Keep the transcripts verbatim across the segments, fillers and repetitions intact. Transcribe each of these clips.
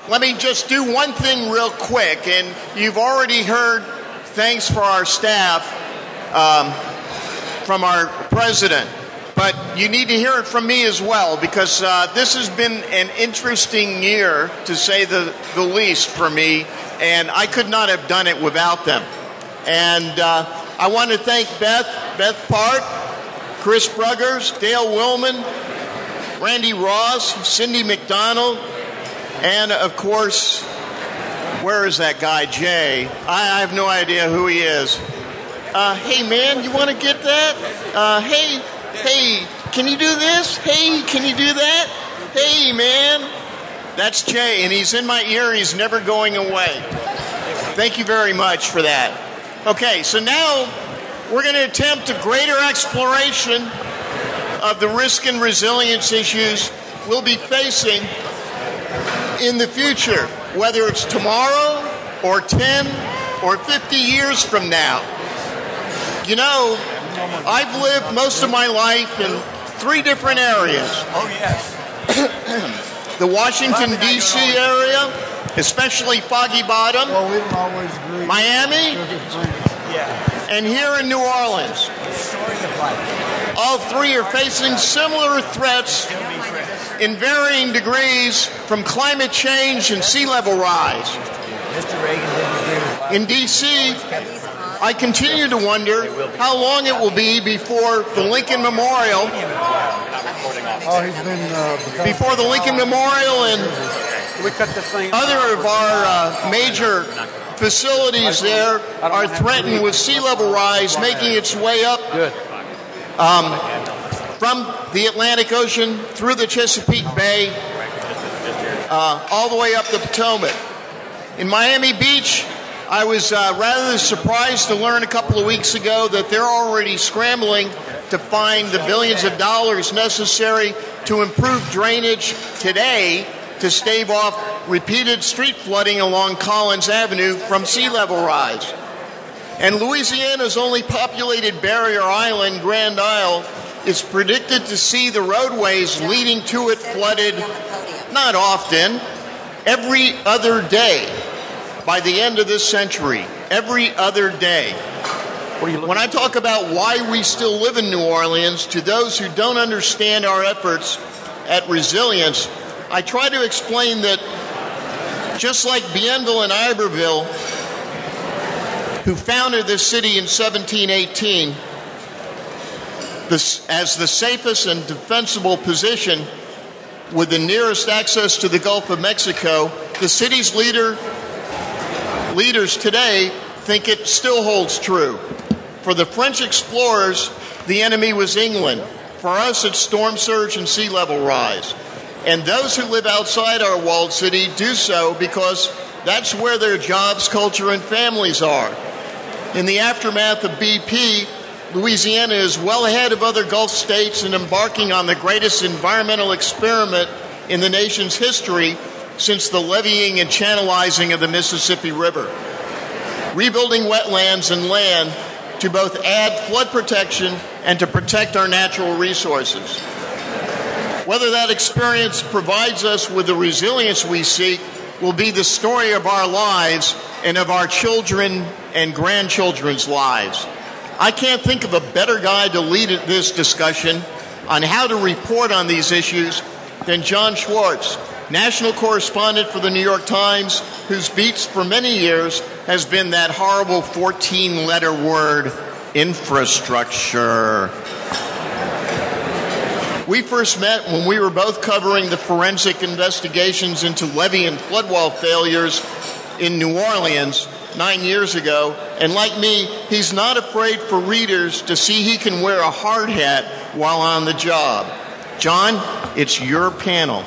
let me just do one thing real quick. And you've already heard thanks for our staff um, from our president. But you need to hear it from me as well, because uh, this has been an interesting year, to say the, the least, for me, and I could not have done it without them. And uh, I want to thank Beth, Beth Part, Chris Bruggers, Dale Willman, Randy Ross, Cindy McDonald, and, of course, where is that guy, Jay? I, I have no idea who he is. Uh, hey, man, you want to get that? Uh, hey... Hey, can you do this? Hey, can you do that? Hey, man. That's Jay, and he's in my ear. He's never going away. Thank you very much for that. Okay, so now we're going to attempt a greater exploration of the risk and resilience issues we'll be facing in the future, whether it's tomorrow or ten or fifty years from now. You know, I've lived most of my life in three different areas. Oh, yes. The Washington, D C area, especially Foggy Bottom, well, we don't always agree. Miami, Yeah. and here in New Orleans. All three are facing similar threats in varying degrees from climate change and sea level rise. Mister Reagan didn't agree with In D C, I continue to wonder how long it will be before the Lincoln Memorial, Oh, he's been uh, before the Lincoln Memorial and we cut this thing other of our uh, major facilities there are threatened with sea level rise, making its way up um, from the Atlantic Ocean through the Chesapeake Bay, uh, all the way up the Potomac. In Miami Beach, I was uh, rather surprised to learn a couple of weeks ago that they're already scrambling to find the billions of dollars necessary to improve drainage today to stave off repeated street flooding along Collins Avenue from sea level rise. And Louisiana's only populated barrier island, Grand Isle, is predicted to see the roadways leading to it flooded not often, every other day. By the end of this century, every other day. When I talk about why we still live in New Orleans, to those who don't understand our efforts at resilience, I try to explain that just like Bienville and Iberville, who founded this city in seventeen eighteen this, as the safest and defensible position with the nearest access to the Gulf of Mexico, the city's leader leaders today think it still holds true. For the French explorers, the enemy was England. For us, it's storm surge and sea level rise. And those who live outside our walled city do so because that's where their jobs, culture, and families are. In the aftermath of B P, Louisiana is well ahead of other Gulf states and embarking on the greatest environmental experiment in the nation's history since the leveeing and channelizing of the Mississippi River. Rebuilding wetlands and land to both add flood protection and to protect our natural resources. Whether that experience provides us with the resilience we seek will be the story of our lives and of our children and grandchildren's lives. I can't think of a better guy to lead this discussion on how to report on these issues than John Schwartz, national correspondent for the New York Times, whose beats for many years has been that horrible fourteen-letter word, infrastructure. We first met when we were both covering the forensic investigations into levee and floodwall failures in New Orleans nine years ago, and like me, he's not afraid for readers to see he can wear a hard hat while on the job. John, it's your panel.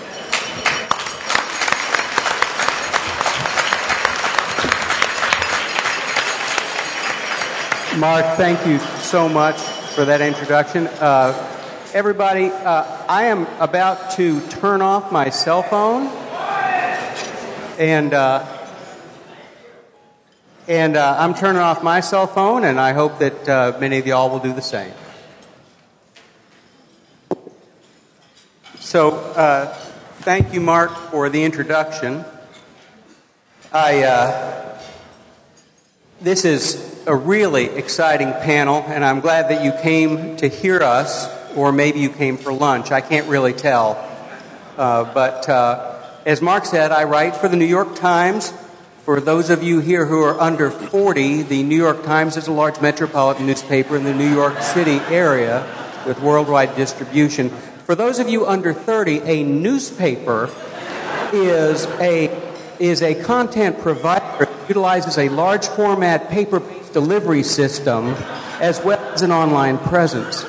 Mark, thank you so much for that introduction. Uh, everybody, uh, I am about to turn off my cell phone, and uh, and uh, I'm turning off my cell phone, and I hope that uh, many of y'all will do the same. So, uh, thank you, Mark, for the introduction. I, uh, this is a really exciting panel, and I'm glad that you came to hear us, or maybe you came for lunch. I can't really tell. Uh, but uh, as Mark said, I write for the New York Times. For those of you here who are under forty, the New York Times is a large metropolitan newspaper in the New York City area with worldwide distribution. For those of you under thirty, a newspaper is a is a content provider that utilizes a large format paper-based delivery system as well as an online presence.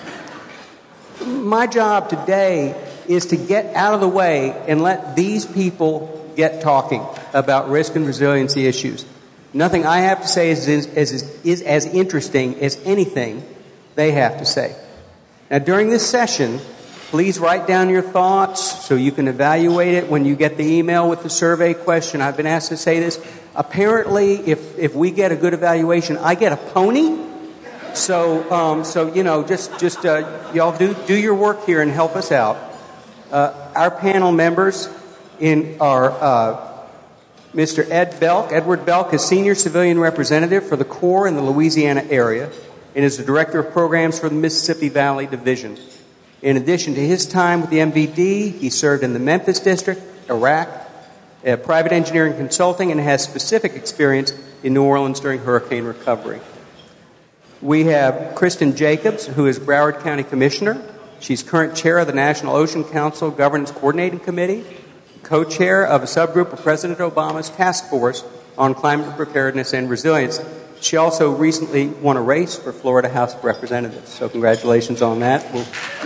My job today is to get out of the way and let these people get talking about risk and resiliency issues. Nothing I have to say is, is, is, is as interesting as anything they have to say. Now, during this session, please write down your thoughts so you can evaluate it when you get the email with the survey question. I've been asked to say this. Apparently, if, if we get a good evaluation, I get a pony. So, um, so you know, just, just uh, y'all do, do your work here and help us out. Uh, our panel members in are uh, Mister Ed Belk. Edward Belk is Senior Civilian Representative for the Corps in the Louisiana area and is the Director of Programs for the Mississippi Valley Division. In addition to his time with the M V D, he served in the Memphis District, Iraq, uh, private engineering consulting, and has specific experience in New Orleans during hurricane recovery. We have Kristen Jacobs, who is Broward County Commissioner. She's current chair of the National Ocean Council Governance Coordinating Committee, co-chair of a subgroup of President Obama's task force on climate preparedness and resilience. She also recently won a race for Florida House of Representatives, so congratulations on that. We'll...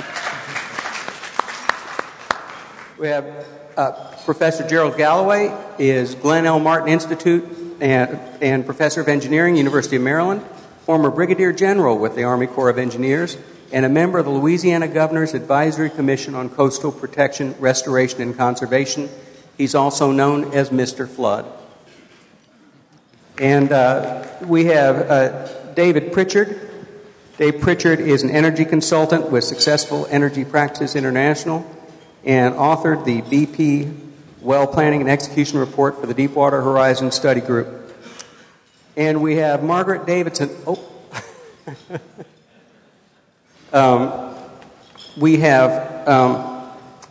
We have uh, Professor Gerald Galloway is Glenn L. Martin Institute and, and Professor of Engineering, University of Maryland, former Brigadier General with the Army Corps of Engineers, and a member of the Louisiana Governor's Advisory Commission on Coastal Protection, Restoration, and Conservation. He's also known as Mister Flood. And uh, we have uh, David Pritchard. Dave Pritchard is an energy consultant with Successful Energy Practices International and authored the B P Well Planning and Execution Report for the Deepwater Horizon Study Group. And we have Margaret Davidson. Oh. um, we have, um,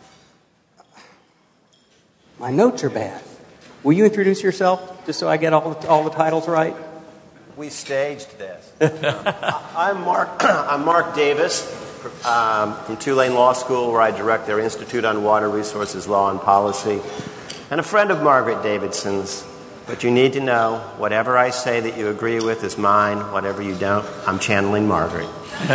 my notes are bad. Will you introduce yourself, just so I get all the, all the titles right? We staged this. I'm Mark. I'm Mark Davis um, from Tulane Law School, where I direct their Institute on Water Resources Law and Policy, and a friend of Margaret Davidson's. But you need to know, whatever I say that you agree with is mine. Whatever you don't, I'm channeling Margaret.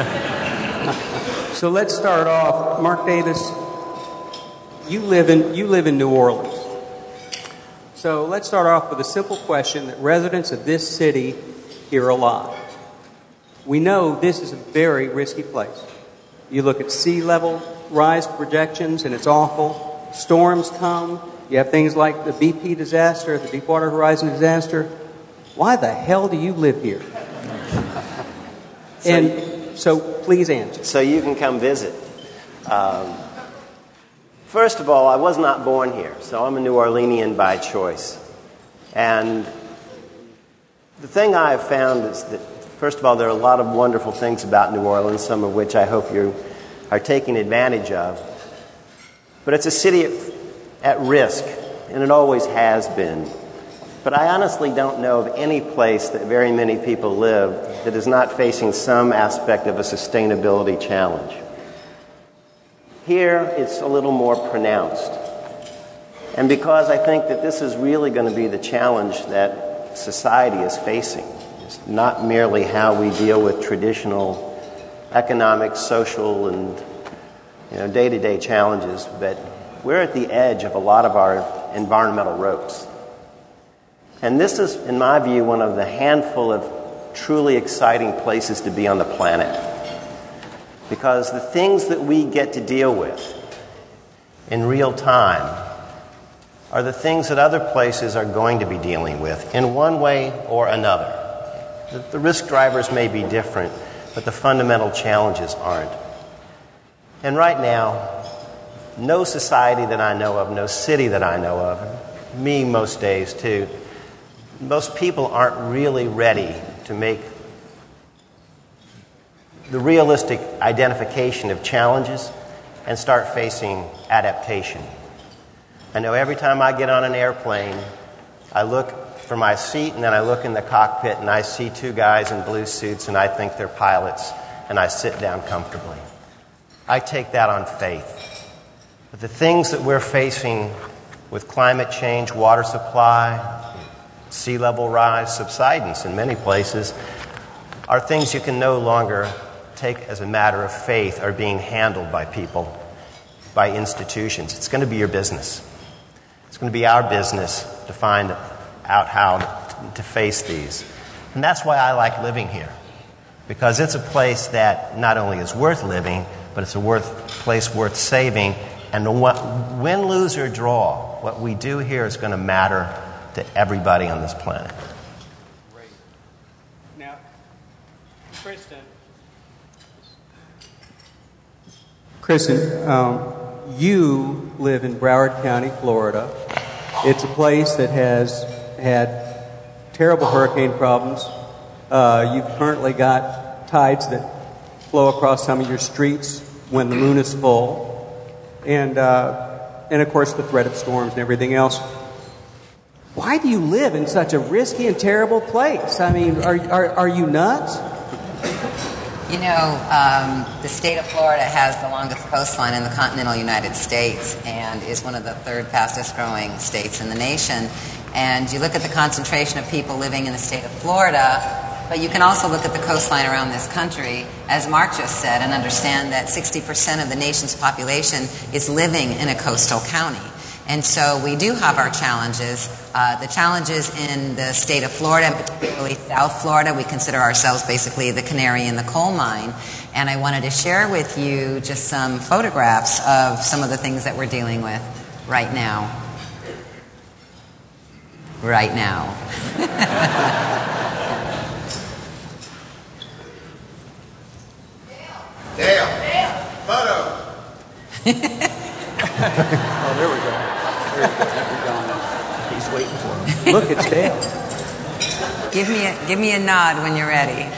So let's start off. Mark Davis, you live in you live in New Orleans. So let's start off with a simple question that residents of this city hear a lot. We know this is a very risky place. You look at sea level rise projections and it's awful. Storms come. You have things like the B P disaster, the Deepwater Horizon disaster. Why the hell do you live here? so and you, so please answer. So you can come visit. Um, First of all, I was not born here, so I'm a New Orleanian by choice. And the thing I have found is that, first of all, there are a lot of wonderful things about New Orleans, some of which I hope you are taking advantage of. But it's a city at, at risk, and it always has been. But I honestly don't know of any place that very many people live that is not facing some aspect of a sustainability challenge. Here, it's a little more pronounced. And because I think that this is really going to be the challenge that society is facing. It's not merely how we deal with traditional economic, social, and you know, day-to-day challenges, but we're at the edge of a lot of our environmental ropes. And this is, in my view, one of the handful of truly exciting places to be on the planet. Because the things that we get to deal with in real time are the things that other places are going to be dealing with in one way or another. The, the risk drivers may be different, but the fundamental challenges aren't. And right now, no society that I know of, no city that I know of, me most days too, most people aren't really ready to make the realistic identification of challenges and start facing adaptation. I know every time I get on an airplane, I look for my seat and then I look in the cockpit and I see two guys in blue suits and I think they're pilots and I sit down comfortably. I take that on faith. But the things that we're facing with climate change, water supply, sea level rise, subsidence in many places, are things you can no longer take as a matter of faith are being handled by people, by institutions. It's going to be your business. It's going to be our business to find out how to, to face these. And that's why I like living here, because it's a place that not only is worth living, but it's a worth, place worth saving. And what, win, lose, or draw, what we do here is going to matter to everybody on this planet. Great. Now, Kristen. Kristen, um, you live in Broward County, Florida. It's a place that has had terrible hurricane problems. Uh, you've currently got tides that flow across some of your streets when the moon is full. And, uh, and of course, the threat of storms and everything else. Why do you live in such a risky and terrible place? I mean, are, are, are you nuts? You know, um, the state of Florida has the longest coastline in the continental United States and is one of the third fastest growing states in the nation. And you look at the concentration of people living in the state of Florida, but you can also look at the coastline around this country, as Mark just said, and understand that sixty percent of the nation's population is living in a coastal county. And so we do have our challenges. Uh, the challenges in the state of Florida, and particularly South Florida, we consider ourselves basically the canary in the coal mine. And I wanted to share with you just some photographs of some of the things that we're dealing with right now. Right now. Dale. Dale. Photo. Oh, there we go. There we go. We're going. He's waiting for him. Look, it's Dale. Give me a, give me a nod when you're ready.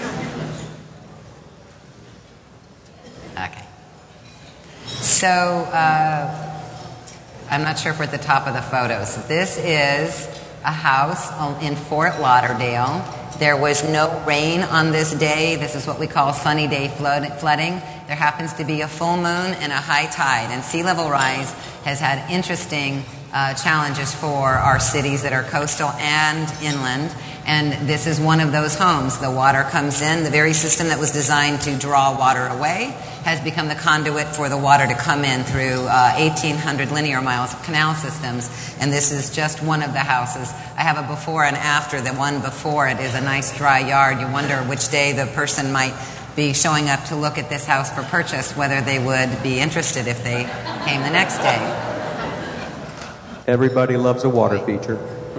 Okay. So, uh, I'm not sure if we're at the top of the photos. This is a house in Fort Lauderdale. There was no rain on this day. This is what we call sunny day flooding. There happens to be a full moon and a high tide. And sea level rise has had interesting uh, challenges for our cities that are coastal and inland. And this is one of those homes. The water comes in. The very system that was designed to draw water away has become the conduit for the water to come in through uh, eighteen hundred linear miles of canal systems. And this is just one of the houses. I have a before and after. The one before it is a nice dry yard. You wonder which day the person might be showing up to look at this house for purchase, whether they would be interested if they came the next day. Everybody loves a water feature.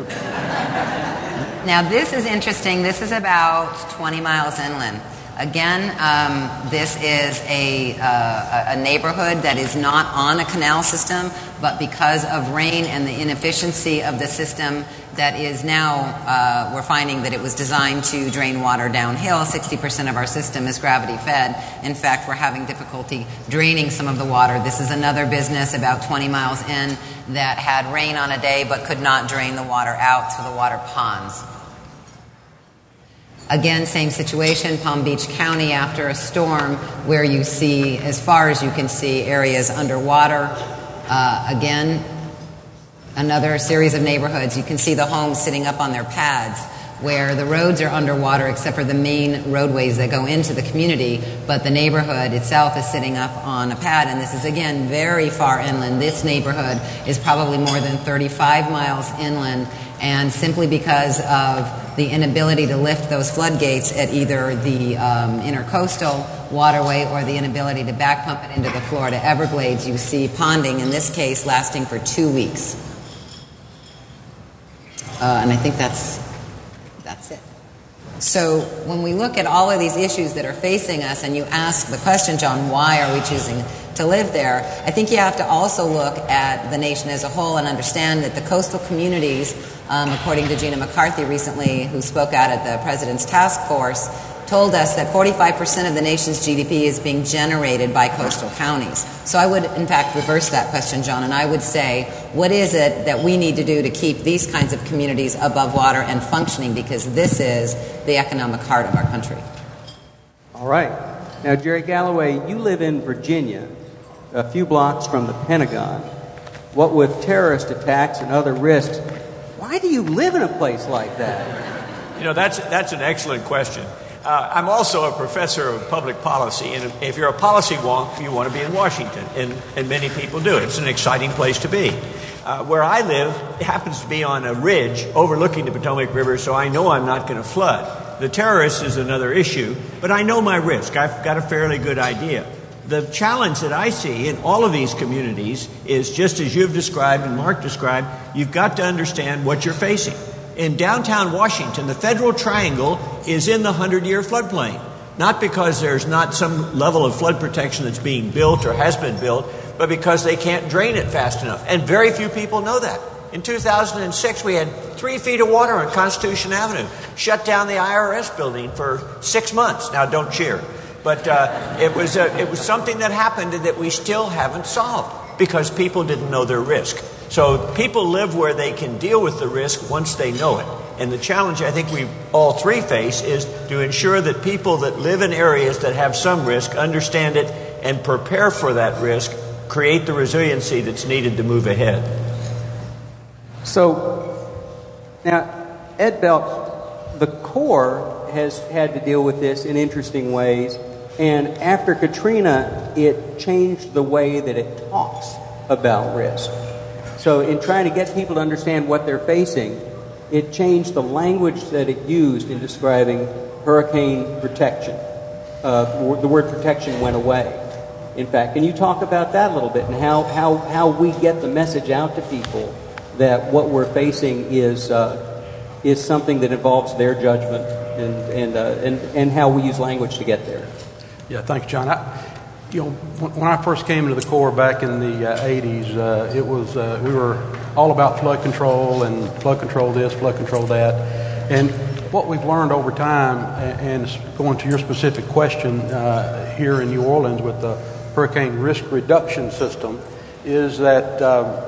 Now this is interesting. This is about twenty miles inland. Again, um, this is a, uh, a neighborhood that is not on a canal system, but because of rain and the inefficiency of the system that is now, uh, we're finding that it was designed to drain water downhill. sixty percent of our system is gravity fed. In fact, we're having difficulty draining some of the water. This is another business about twenty miles in that had rain on a day but could not drain the water out to the water ponds. Again, same situation, Palm Beach County after a storm where you see, as far as you can see, areas underwater. Uh, again, another series of neighborhoods. You can see the homes sitting up on their pads where the roads are underwater except for the main roadways that go into the community, but the neighborhood itself is sitting up on a pad, and this is, again, very far inland. This neighborhood is probably more than thirty-five miles inland, and simply because of the inability to lift those floodgates at either the um, intercoastal waterway or the inability to back pump it into the Florida Everglades, you see ponding, in this case, lasting for two weeks. Uh, and I think that's, that's it. So when we look at all of these issues that are facing us, and you ask the question, John, why are we choosing to live there. I think you have to also look at the nation as a whole and understand that the coastal communities, um, according to Gina McCarthy recently, who spoke out at the President's Task Force, told us that forty-five percent of the nation's G D P is being generated by coastal counties. So I would, in fact, reverse that question, John, and I would say, what is it that we need to do to keep these kinds of communities above water and functioning, because this is the economic heart of our country. All right. Now, Jerry Galloway, you live in Virginia, a few blocks from the Pentagon. What with terrorist attacks and other risks, why do you live in a place like that? You know, that's, that's an excellent question. Uh, I'm also a professor of public policy, and if you're a policy wonk, you want to be in Washington, and, and many people do. It's an exciting place to be. Uh, where I live, it happens to be on a ridge overlooking the Potomac River, so I know I'm not going to flood. The terrorists is another issue, but I know my risk. I've got a fairly good idea. The challenge that I see in all of these communities is, just as you've described and Mark described, you've got to understand what you're facing. In downtown Washington, the Federal Triangle is in the hundred-year floodplain, not because there's not some level of flood protection that's being built or has been built, but because they can't drain it fast enough. And very few people know that. In two thousand six, we had three feet of water on Constitution Avenue, shut down the I R S building for six months. Now, don't cheer. But uh, it was uh, it was something that happened that we still haven't solved because people didn't know their risk. So people live where they can deal with the risk once they know it. And the challenge I think we all three face is to ensure that people that live in areas that have some risk understand it and prepare for that risk, create the resiliency that's needed to move ahead. So, now, Ed Belk, the Corps has had to deal with this in interesting ways. And after Katrina, it changed the way that it talks about risk. So in trying to get people to understand what they're facing, it changed the language that it used in describing hurricane protection. Uh, the word protection went away. In fact, can you talk about that a little bit, and how, how, how we get the message out to people that what we're facing is uh, is something that involves their judgment, and and, uh, and and how we use language to get there? Yeah, thanks, John. I, you know, when I first came into the Corps back in the uh, eighties, uh, it was uh, we were all about flood control and flood control this, flood control that, and what we've learned over time, and going to your specific question uh, here in New Orleans with the hurricane risk reduction system, is that um,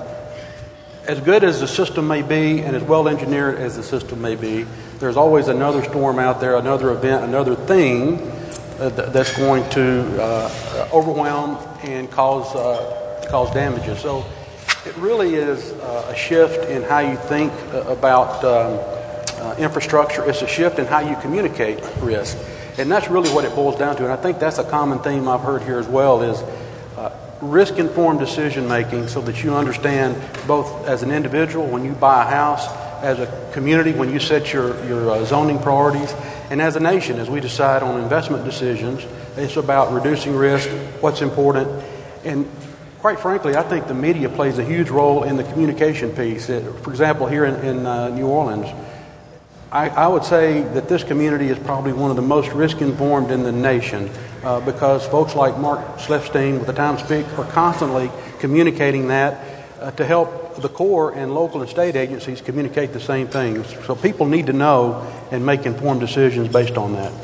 as good as the system may be and as well engineered as the system may be, there's always another storm out there, another event, another thing uh, th- that's going to uh, overwhelm and cause uh, cause damages. So it really is uh, a shift in how you think uh, about um, uh, infrastructure. It's a shift in how you communicate risk. And that's really what it boils down to. And I think that's a common theme I've heard here as well, is uh, risk-informed decision-making, so that you understand both as an individual when you buy a house, as a community when you set your, your uh, zoning priorities, and as a nation as we decide on investment decisions. It's about reducing risk, what's important. And quite frankly, I think the media plays a huge role in the communication piece. It, for example, here in, in uh, New Orleans, I, I would say that this community is probably one of the most risk-informed in the nation uh, because folks like Mark Slefstein with the Times-Speak are constantly communicating that uh, to help the Corps and local and state agencies communicate the same things. So people need to know and make informed decisions based on that.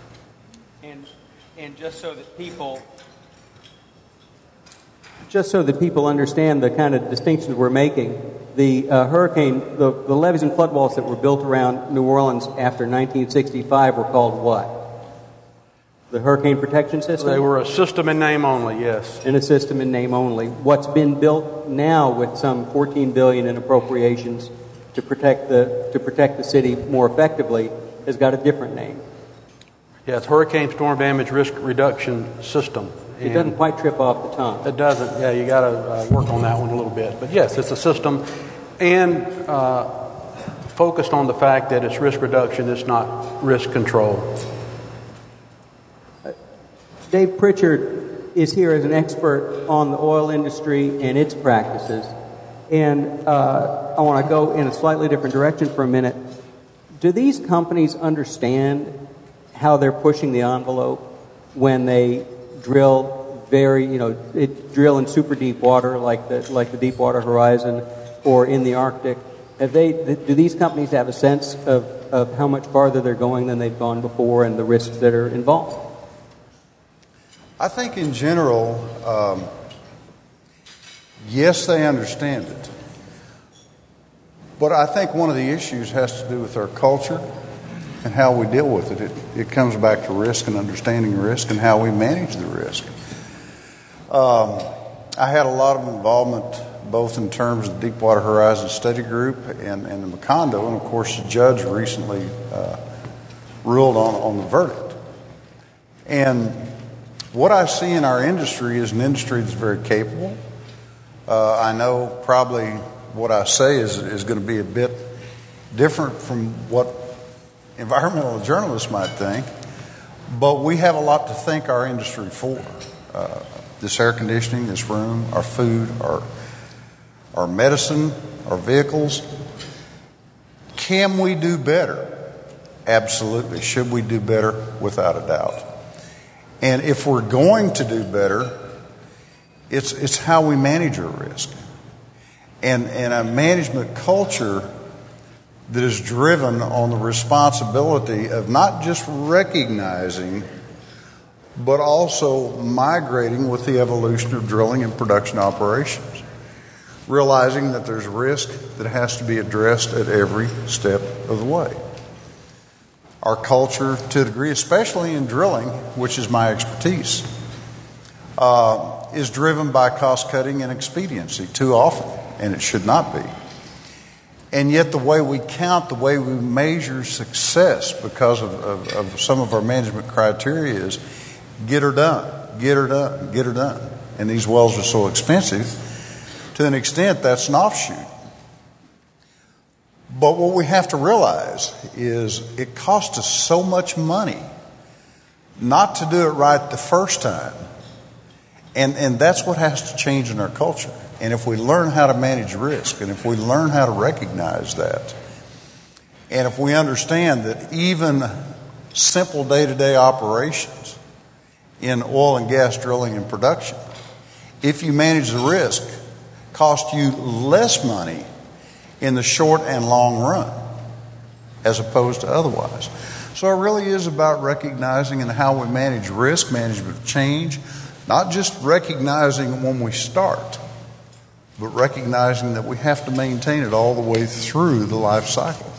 And, and just so that people... Just so that people understand the kind of distinctions we're making, the uh, hurricane, the, the levees and floodwalls that were built around New Orleans after nineteen sixty-five were called what? The Hurricane Protection System? They were a system in name only, yes. And a system in name only. What's been built now with some fourteen billion dollars in appropriations to protect the to protect the city more effectively has got a different name. Yeah, it's Hurricane Storm Damage Risk Reduction System. It doesn't quite trip off the tongue. It doesn't. Yeah, you got to uh, work on that one a little bit. But yes, it's a system, and uh, focused on the fact that it's risk reduction, it's not risk control. Uh, Dave Pritchard is here as an expert on the oil industry and its practices. And uh, I want to go in a slightly different direction for a minute. Do these companies understand how they're pushing the envelope when they drill very, you know, it, drill in super deep water like the like the Deepwater Horizon or in the Arctic? Have they? Do these companies have a sense of, of how much farther they're going than they've gone before and the risks that are involved? I think in general, um, yes, they understand it. But I think one of the issues has to do with our culture and how we deal with it. It, it comes back to risk and understanding risk and how we manage the risk. Um, I had a lot of involvement both in terms of the Deepwater Horizon Study Group and, and the Macondo, and of course the judge recently uh, ruled on, on the verdict. And what I see in our industry is an industry that's very capable. Uh, I know probably what I say is, is going to be a bit different from what environmental journalists might think, but we have a lot to thank our industry for. Uh, this air conditioning, this room, our food, our our medicine, our vehicles. Can we do better? Absolutely. Should we do better? Without a doubt. And if we're going to do better, it's it's how we manage our risk. And, and a management culture that is driven on the responsibility of not just recognizing, but also migrating with the evolution of drilling and production operations. Realizing that there's risk that has to be addressed at every step of the way. Our culture, to a degree, especially in drilling, which is my expertise, uh, is driven by cost cutting and expediency too often, and it should not be. And yet the way we count, the way we measure success because of, of, of some of our management criteria is get her done, get her done, get her done. And these wells are so expensive, to an extent that's an offshoot. But what we have to realize is it costs us so much money not to do it right the first time. And, and that's what has to change in our culture. And if we learn how to manage risk, and if we learn how to recognize that, and if we understand that even simple day-to-day operations in oil and gas drilling and production, if you manage the risk, cost you less money in the short and long run as opposed to otherwise. So it really is about recognizing and how we manage risk, management of change, not just recognizing when we start, but recognizing that we have to maintain it all the way through the life cycle.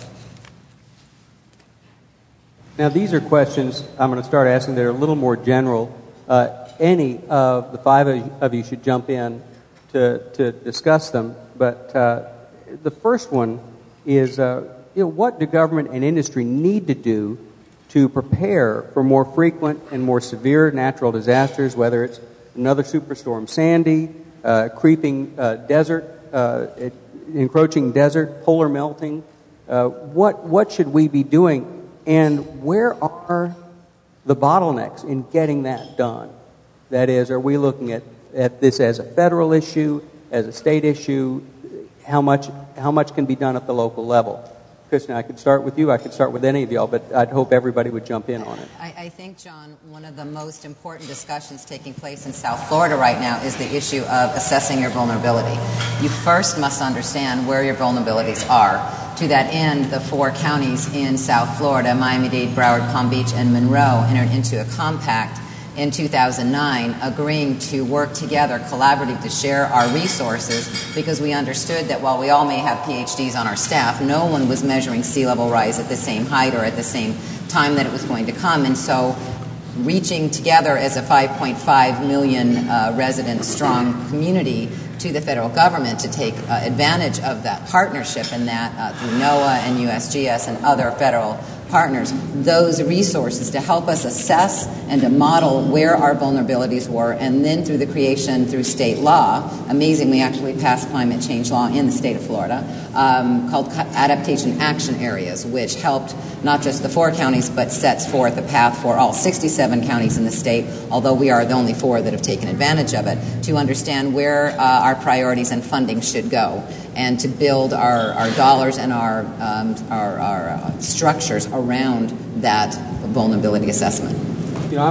Now, these are questions I'm going to start asking that are a little more general. Uh, any of the five of you should jump in to, to discuss them. But uh, the first one is, uh, you know, what do government and industry need to do to prepare for more frequent and more severe natural disasters, whether it's another superstorm Sandy, uh, creeping uh, desert, uh, encroaching desert, polar melting? Uh, what what should we be doing, and where are the bottlenecks in getting that done? That is, are we looking at, at this as a federal issue, as a state issue? How much how much can be done at the local level? Kristen, I could start with you. I could start with any of y'all, but I'd hope everybody would jump in on it. I, I think, John, one of the most important discussions taking place in South Florida right now is the issue of assessing your vulnerability. You first must understand where your vulnerabilities are. To that end, the four counties in South Florida, Miami-Dade, Broward, Palm Beach, and Monroe, entered into a compact in two thousand nine, agreeing to work together collaboratively to share our resources, because we understood that while we all may have P H Ds on our staff, no one was measuring sea level rise at the same height or at the same time that it was going to come. And so reaching together as a five point five million uh, resident strong community to the federal government to take uh, advantage of that partnership and that uh, through NOAA and U S G S and other federal partners, those resources to help us assess and to model where our vulnerabilities were, and then through the creation through state law, amazing, we actually passed climate change law in the state of Florida, um, called Adaptation Action Areas, which helped not just the four counties, but sets forth a path for all sixty-seven counties in the state, although we are the only four that have taken advantage of it, to understand where uh, our priorities and funding should go, and to build our, our dollars and our, um, our, our uh, structures around that vulnerability assessment. You know, I want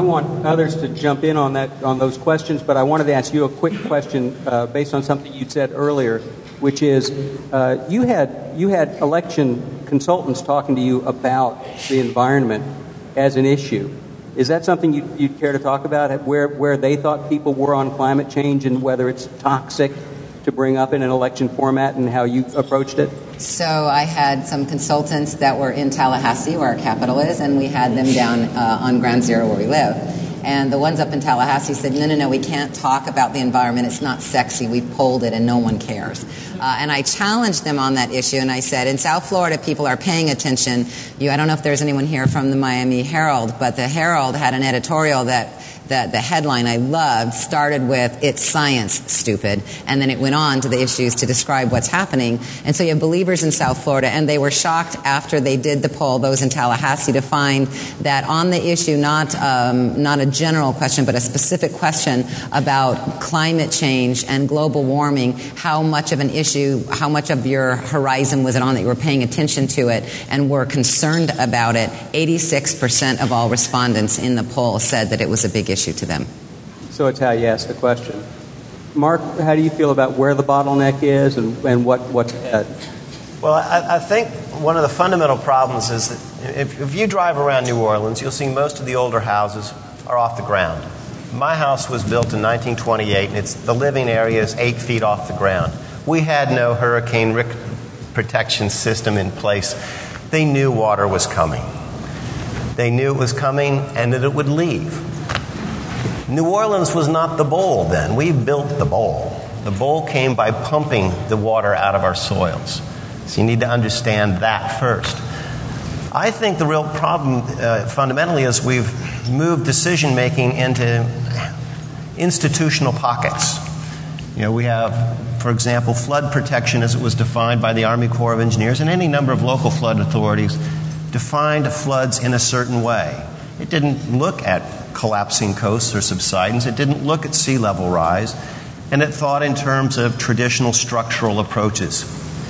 others to jump in on that on those questions, but I wanted to ask you a quick question uh, based on something you said earlier, which is uh, you had you had election consultants talking to you about the environment as an issue. Is that something you'd, you'd care to talk about, where where they thought people were on climate change and whether it's toxic to bring up in an election format and how you approached it? So I had some consultants that were in Tallahassee, where our capital is, and we had them down uh, on Ground Zero where we live. And the ones up in Tallahassee said, no, no, no, we can't talk about the environment. It's not sexy. We've polled it and no one cares. Uh, and I challenged them on that issue, and I said, in South Florida, people are paying attention. You, I don't know if there's anyone here from the Miami Herald, but the Herald had an editorial that The, the headline I loved started with, "It's science, stupid," and then it went on to the issues to describe what's happening. And so you have believers in South Florida, and they were shocked after they did the poll, those in Tallahassee, to find that on the issue, not um, not a general question, but a specific question about climate change and global warming, how much of an issue, how much of your horizon was it on that you were paying attention to it and were concerned about it. eighty-six percent of all respondents in the poll said that it was a big issue to them. So it's how you ask the question. Mark, how do you feel about where the bottleneck is and, and what, what's ahead? Well, I, I think one of the fundamental problems is that if, if you drive around New Orleans, you'll see most of the older houses are off the ground. My house was built in nineteen twenty-eight, and it's, the living area is eight feet off the ground. We had no hurricane risk protection system in place. They knew water was coming. They knew it was coming and that it would leave. New Orleans was not the bowl then. We built the bowl. The bowl came by pumping the water out of our soils. So you need to understand that first. I think the real problem uh, fundamentally is we've moved decision-making into institutional pockets. You know, we have, for example, flood protection as it was defined by the Army Corps of Engineers and any number of local flood authorities defined floods in a certain way. It didn't look at collapsing coasts or subsidence. It didn't look at sea level rise. And it thought in terms of traditional structural approaches.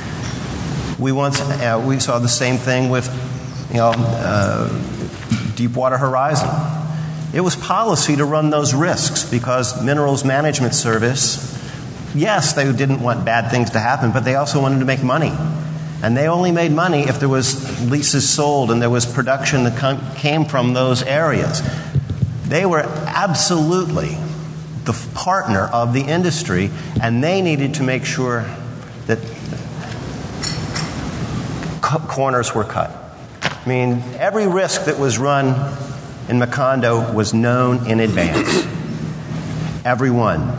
We once uh, we saw the same thing with, you know, uh, Deepwater Horizon. It was policy to run those risks because Minerals Management Service, yes, they didn't want bad things to happen, but they also wanted to make money. And they only made money if there was leases sold and there was production that com- came from those areas. They were absolutely the partner of the industry, and they needed to make sure that co- corners were cut. I mean, every risk that was run in Macondo was known in advance. Every one.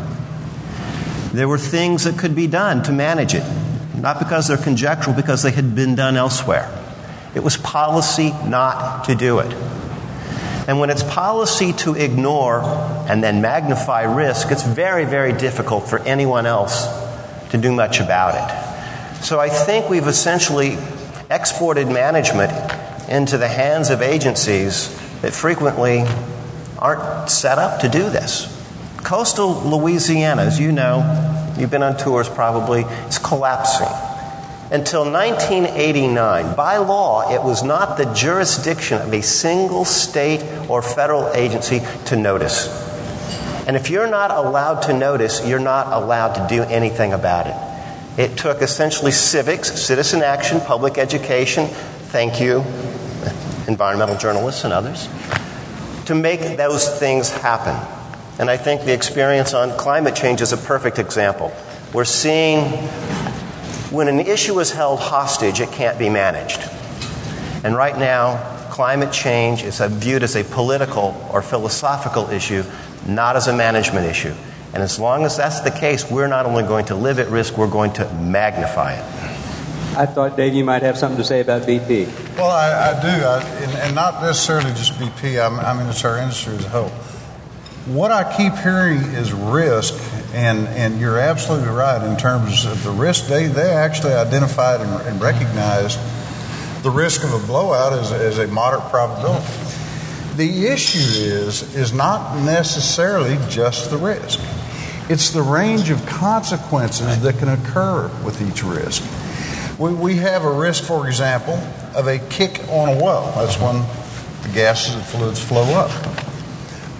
There were things that could be done to manage it. Not because they're conjectural, because they had been done elsewhere. It was policy not to do it. And when it's policy to ignore and then magnify risk, it's very, very difficult for anyone else to do much about it. So I think we've essentially exported management into the hands of agencies that frequently aren't set up to do this. Coastal Louisiana, as you know, you've been on tours probably, it's collapsing. Until nineteen eighty-nine, by law, it was not the jurisdiction of a single state or federal agency to notice. And if you're not allowed to notice, you're not allowed to do anything about it. It took essentially civics, citizen action, public education, thank you, environmental journalists and others, to make those things happen. And I think the experience on climate change is a perfect example. We're seeing when an issue is held hostage, it can't be managed. And right now, climate change is viewed as a political or philosophical issue, not as a management issue. And as long as that's the case, we're not only going to live at risk, we're going to magnify it. I thought, Dave, you might have something to say about B P. Well, I, I do, I, and, and not necessarily just B P. I, I mean, it's our industry as a whole. What I keep hearing is risk, and, and you're absolutely right in terms of the risk. They, they actually identified and, and recognized the risk of a blowout as, as a moderate probability. The issue is, is not necessarily just the risk. It's the range of consequences that can occur with each risk. We, we have a risk, for example, of a kick on a well. That's when the gases and fluids flow up.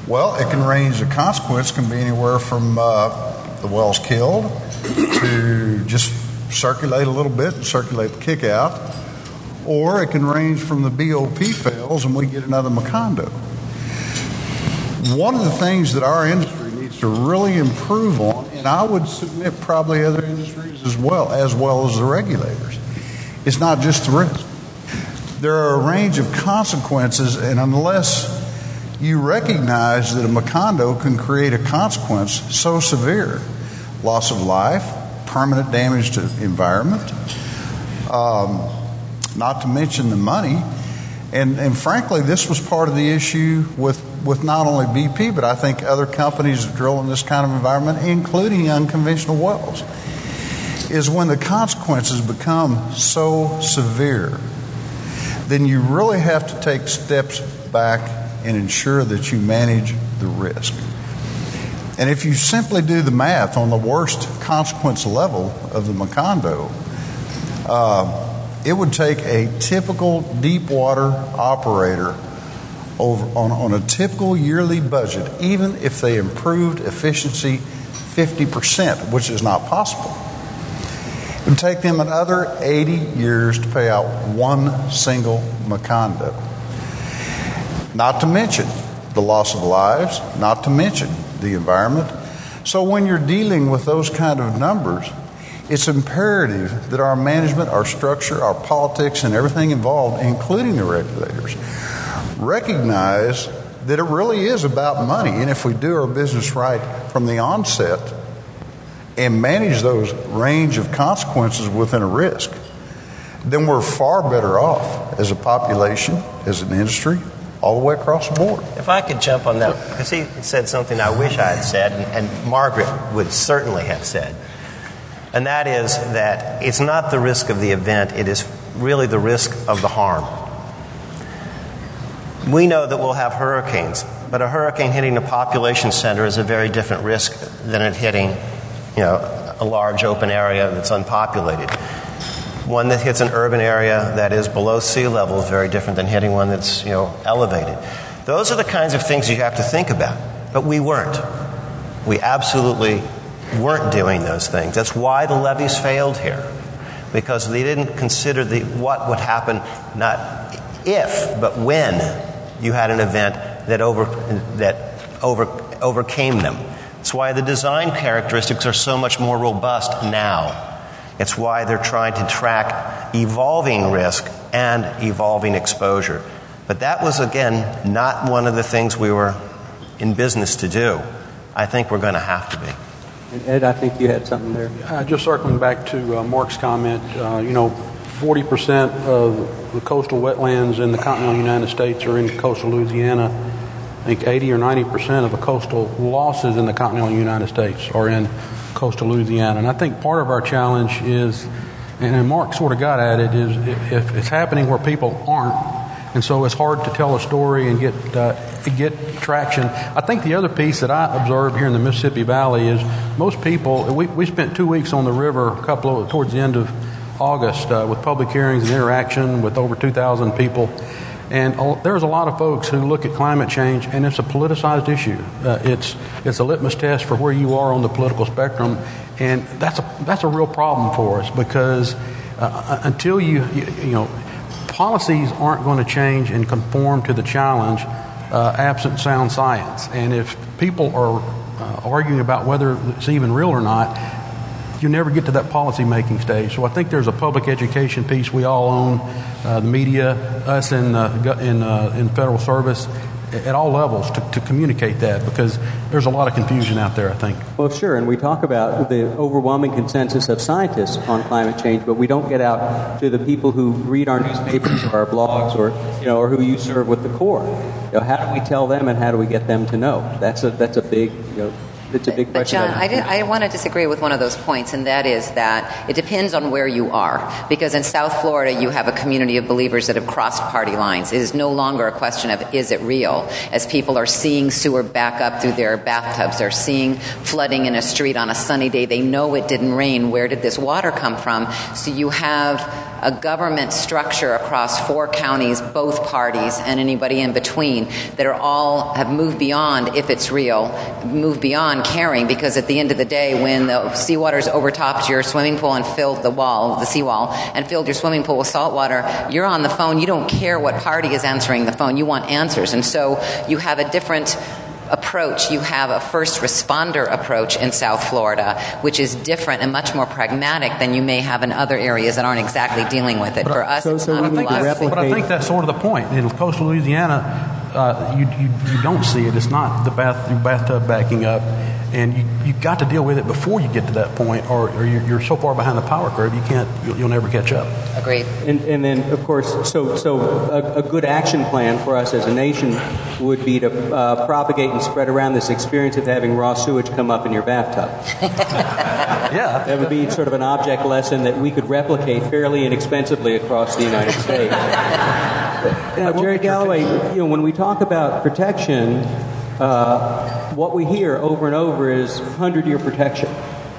Well, it can range, the consequence can be anywhere from uh, the well's killed to just circulate a little bit and circulate the kick out, or it can range from the B O P fails and we get another Macondo. One of the things that our industry needs to really improve on, and I would submit probably other industries as well, as well as the regulators, is not just the risk. There are a range of consequences, and unless you recognize that a Macondo can create a consequence so severe, loss of life, permanent damage to environment, um, not to mention the money. And, and frankly, this was part of the issue with, with not only B P, but I think other companies that drill in this kind of environment, including unconventional wells, is when the consequences become so severe, then you really have to take steps back and ensure that you manage the risk. And if you simply do the math on the worst consequence level of the Macondo, uh, it would take a typical deep water operator over on, on a typical yearly budget, even if they improved efficiency fifty percent, which is not possible. It would take them another eighty years to pay out one single Macondo. Not to mention the loss of lives, not to mention the environment. So when you're dealing with those kind of numbers, it's imperative that our management, our structure, our politics, and everything involved, including the regulators, recognize that it really is about money. And if we do our business right from the onset and manage those range of consequences within a risk, then we're far better off as a population, as an industry, all the way across the board. If I could jump on that, because he said something I wish I had said, and, and Margaret would certainly have said. And that is that it's not the risk of the event, it is really the risk of the harm. We know that we'll have hurricanes, but a hurricane hitting a population center is a very different risk than it hitting, you know, a large open area that's unpopulated. One that hits an urban area that is below sea level is very different than hitting one that's, you know, elevated. Those are the kinds of things you have to think about, but we weren't. We absolutely weren't doing those things. That's why the levees failed here, because they didn't consider the what would happen, not if, but when you had an event that over that over overcame them. That's why the design characteristics are so much more robust now. It's why they're trying to track evolving risk and evolving exposure. But that was, again, not one of the things we were in business to do. I think we're going to have to be. And Ed, I think you had something there. Uh, just circling back to uh, Mark's comment, uh, you know, forty percent of the coastal wetlands in the continental United States are in coastal Louisiana. I think eighty or ninety percent of the coastal losses in the continental United States are in coastal Louisiana. And I think part of our challenge is, and Mark sort of got at it, is if it's happening where people aren't, and so it's hard to tell a story and get uh, get traction. I think the other piece that I observe here in the Mississippi Valley is most people, we, we spent two weeks on the river a couple of, towards the end of August uh, with public hearings and interaction with over two thousand people. And uh, there's a lot of folks who look at climate change, and it's a politicized issue. Uh, it's it's a litmus test for where you are on the political spectrum, and that's a that's a real problem for us, because uh, until you, you you know policies aren't going to change and conform to the challenge uh, absent sound science. And if people are uh, arguing about whether it's even real or not, you never get to that policy making stage. So I think there's a public education piece we all own, uh, the media, us in uh, in uh, in federal service, at all levels, to, to communicate that, because there's a lot of confusion out there, I think. Well, sure, and we talk about the overwhelming consensus of scientists on climate change, but we don't get out to the people who read our newspapers or our blogs, or you know, or who you serve with the Corps. You know, how do we tell them, and how do we get them to know? That's a that's a big you know. It's a big question. But John, I, did, I want to disagree with one of those points, and that is that it depends on where you are. Because in South Florida, you have a community of believers that have crossed party lines. It is no longer a question of, is it real? As people are seeing sewer back up through their bathtubs, they're seeing flooding in a street on a sunny day. They know it didn't rain. Where did this water come from? So you have a government structure across four counties, both parties, and anybody in between that are all have moved beyond, if it's real, moved beyond caring, because at the end of the day, when the seawater's overtopped your swimming pool and filled the wall, the seawall, and filled your swimming pool with salt water, you're on the phone. You don't care what party is answering the phone. You want answers. And so you have a different approach. You have a first responder approach in South Florida, which is different and much more pragmatic than you may have in other areas that aren't exactly dealing with it. But For us, so- it's so not we a need to philosophy. But I think that's sort of the point. In coastal Louisiana, uh, you, you you don't see it. It's not the bath your bathtub backing up, and you you got to deal with it before you get to that point, or, or you're, you're so far behind the power curve you can't you'll, you'll never catch up. Agreed. And, and then, of course, so so a, a good action plan for us as a nation would be to uh, propagate and spread around this experience of having raw sewage come up in your bathtub. Yeah, That would be sort of an object lesson that we could replicate fairly inexpensively across the United States. Now, Jerry Galloway, you know, when we talk about protection, uh, what we hear over and over is hundred-year protection.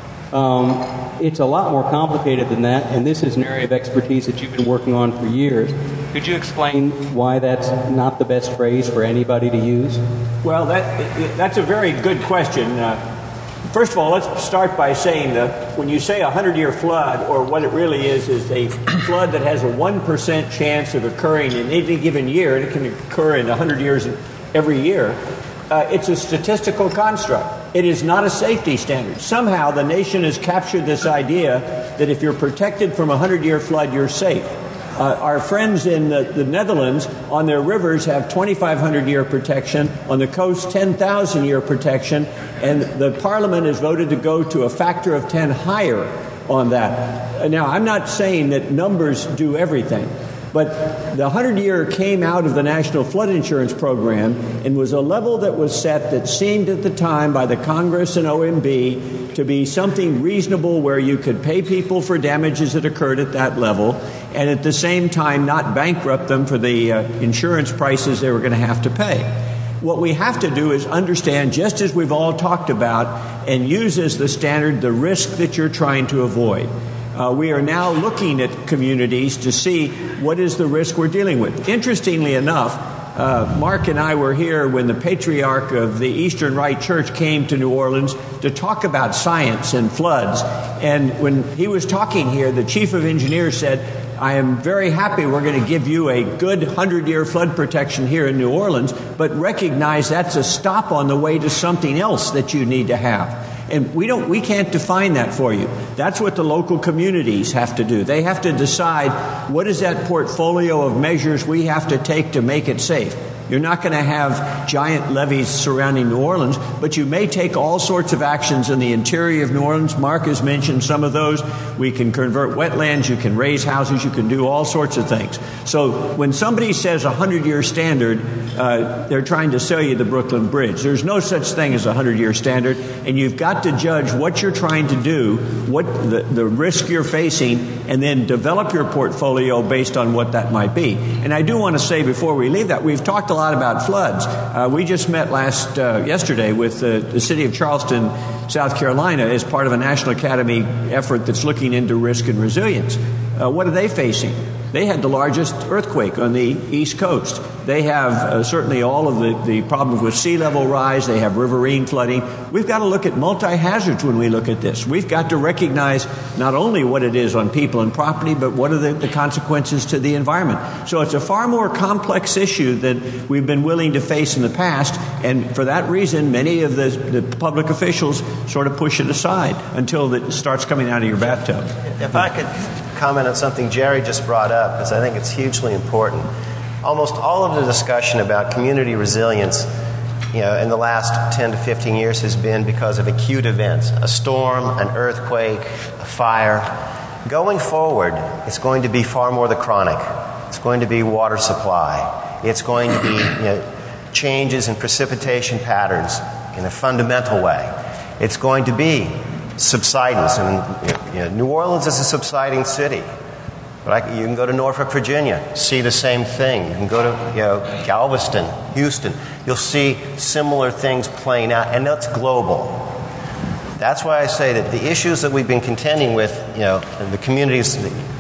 Um, it's a lot more complicated than that, and this is an area of expertise that you've been working on for years. Could you explain why that's not the best phrase for anybody to use? Well, that that's a very good question. Uh, first of all, let's start by saying that when you say a hundred-year flood, or what it really is, is a flood that has a one percent chance of occurring in any given year, and it can occur in a hundred years every year. Uh, it's a statistical construct. It is not a safety standard. Somehow the nation has captured this idea that if you're protected from a hundred-year flood, you're safe. Uh, our friends in the, the Netherlands on their rivers have twenty-five hundred year protection, on the coast ten thousand year protection, and the parliament has voted to go to a factor of ten higher on that. Uh, now, I'm not saying that numbers do everything, but the hundred-year came out of the National Flood Insurance Program and was a level that was set that seemed at the time by the Congress and O M B to be something reasonable, where you could pay people for damages that occurred at that level and at the same time not bankrupt them for the uh, insurance prices they were going to have to pay. What we have to do is understand, just as we've all talked about, and use as the standard the risk that you're trying to avoid. Uh, we are now looking at communities to see what is the risk we're dealing with. Interestingly enough, uh, Mark and I were here when the patriarch of the Eastern Rite Church came to New Orleans to talk about science and floods. And when he was talking here, the chief of engineers said, I am very happy we're going to give you a good hundred-year flood protection here in New Orleans, but recognize that's a stop on the way to something else that you need to have. And we don't, we can't define that for you. That's what the local communities have to do. They have to decide what is that portfolio of measures we have to take to make it safe. You're not going to have giant levees surrounding New Orleans, but you may take all sorts of actions in the interior of New Orleans. Mark has mentioned some of those. We can convert wetlands, you can raise houses, you can do all sorts of things. So when somebody says a hundred-year standard, uh, they're trying to sell you the Brooklyn Bridge. There's no such thing as a hundred-year standard, and you've got to judge what you're trying to do, what the, the risk you're facing, and then develop your portfolio based on what that might be. And I do want to say before we leave that, we've talked a lot about floods. Uh, we just met last uh, yesterday with uh, the city of Charleston, South Carolina, as part of a National Academy effort that's looking into risk and resilience. Uh, what are they facing? They had the largest earthquake on the East Coast. They have uh, certainly all of the, the problems with sea level rise. They have riverine flooding. We've got to look at multi-hazards when we look at this. We've got to recognize not only what it is on people and property, but what are the, the consequences to the environment. So it's a far more complex issue than we've been willing to face in the past. And for that reason, many of the, the public officials sort of push it aside until it starts coming out of your bathtub. If I could comment on something Jerry just brought up, because I think it's hugely important. Almost all of the discussion about community resilience, you know, in the last ten to fifteen years has been because of acute events, a storm, an earthquake, a fire. Going forward, it's going to be far more the chronic. It's going to be water supply. It's going to be, you know, changes in precipitation patterns in a fundamental way. It's going to be subsidence. And you know, New Orleans is a subsiding city. But I, you can go to Norfolk, Virginia, see the same thing. You can go to you know, Galveston, Houston. You'll see similar things playing out, and that's global. That's why I say that the issues that we've been contending with, you know, the communities, the,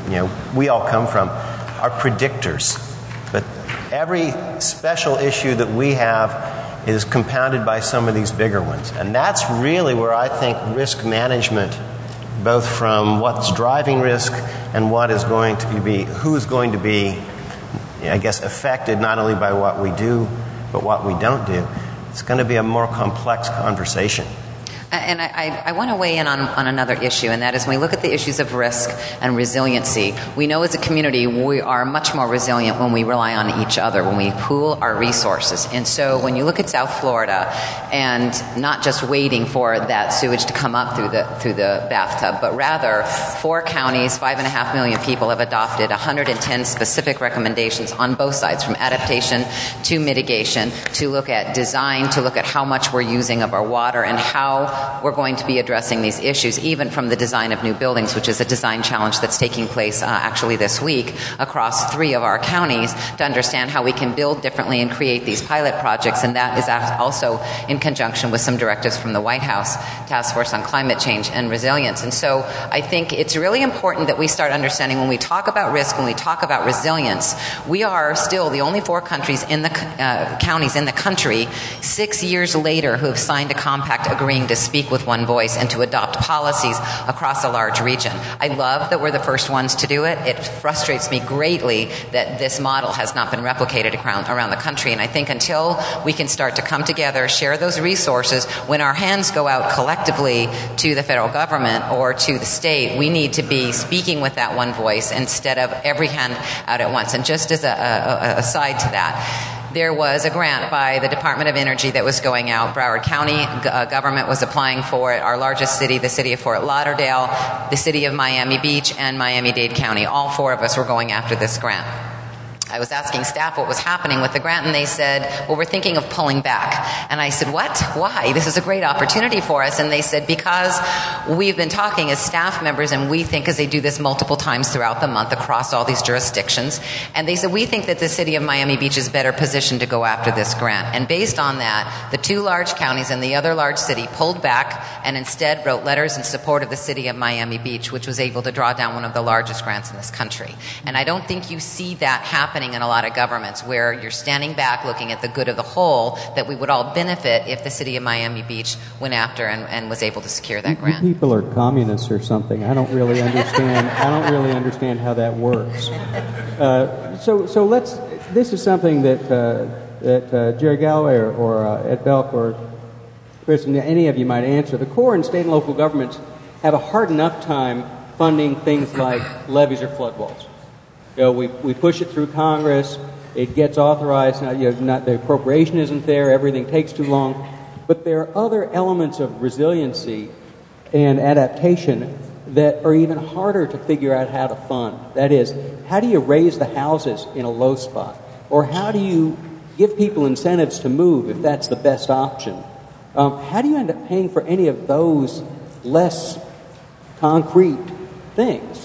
you know, we all come from, are predictors. But every special issue that we have is compounded by some of these bigger ones. And that's really where I think risk management, both from what's driving risk and what is going to be, who's going to be, I guess, affected not only by what we do, but what we don't do. It's going to be a more complex conversation. And I, I, I want to weigh in on, on another issue, and that is when we look at the issues of risk and resiliency, we know as a community we are much more resilient when we rely on each other, when we pool our resources. And so when you look at South Florida and not just waiting for that sewage to come up through the through the bathtub, but rather four counties, five and a half million people have adopted one hundred ten specific recommendations on both sides, from adaptation to mitigation, to look at design, to look at how much we're using of our water and how we're going to be addressing these issues, even from the design of new buildings, which is a design challenge that's taking place uh, actually this week across three of our counties, to understand how we can build differently and create these pilot projects. And that is also in conjunction with some directives from the White House Task Force on Climate Change and Resilience. And so I think it's really important that we start understanding when we talk about risk, when we talk about resilience, we are still the only four countries in the uh, counties in the country six years later who have signed a compact agreeing to speak with one voice and to adopt policies across a large region. I love that we're the first ones to do it. It frustrates me greatly that this model has not been replicated around, around the country. And I think until we can start to come together, share those resources, when our hands go out collectively to the federal government or to the state, we need to be speaking with that one voice instead of every hand out at once. And just as a, a, a aside to that, there was a grant by the Department of Energy that was going out. Broward County uh, government was applying for it. Our largest city, the city of Fort Lauderdale, the city of Miami Beach, and Miami-Dade County. All four of us were going after this grant. I was asking staff what was happening with the grant, and they said, well, we're thinking of pulling back. And I said, what? Why? This is a great opportunity for us. And they said, because we've been talking as staff members, and we think, as they do this multiple times throughout the month across all these jurisdictions, and they said, we think that the city of Miami Beach is better positioned to go after this grant. And based on that, the two large counties and the other large city pulled back and instead wrote letters in support of the city of Miami Beach, which was able to draw down one of the largest grants in this country. And I don't think you see that happen in a lot of governments, where you're standing back looking at the good of the whole, that we would all benefit if the city of Miami Beach went after and, and was able to secure that grant. You people are communists or something. I don't really understand. I don't really understand how that works. Uh, so, so let's. This is something that uh, that uh, Jerry Galloway or, or uh, Ed Belk or Chris, any of you might answer. The Corps and state and local governments have a hard enough time funding things like levees or flood walls. You know, we, we push it through Congress, it gets authorized, now, you know, not, the appropriation isn't there, everything takes too long. But there are other elements of resiliency and adaptation that are even harder to figure out how to fund. That is, how do you raise the houses in a low spot? Or how do you give people incentives to move if that's the best option? Um, how do you end up paying for any of those less concrete things?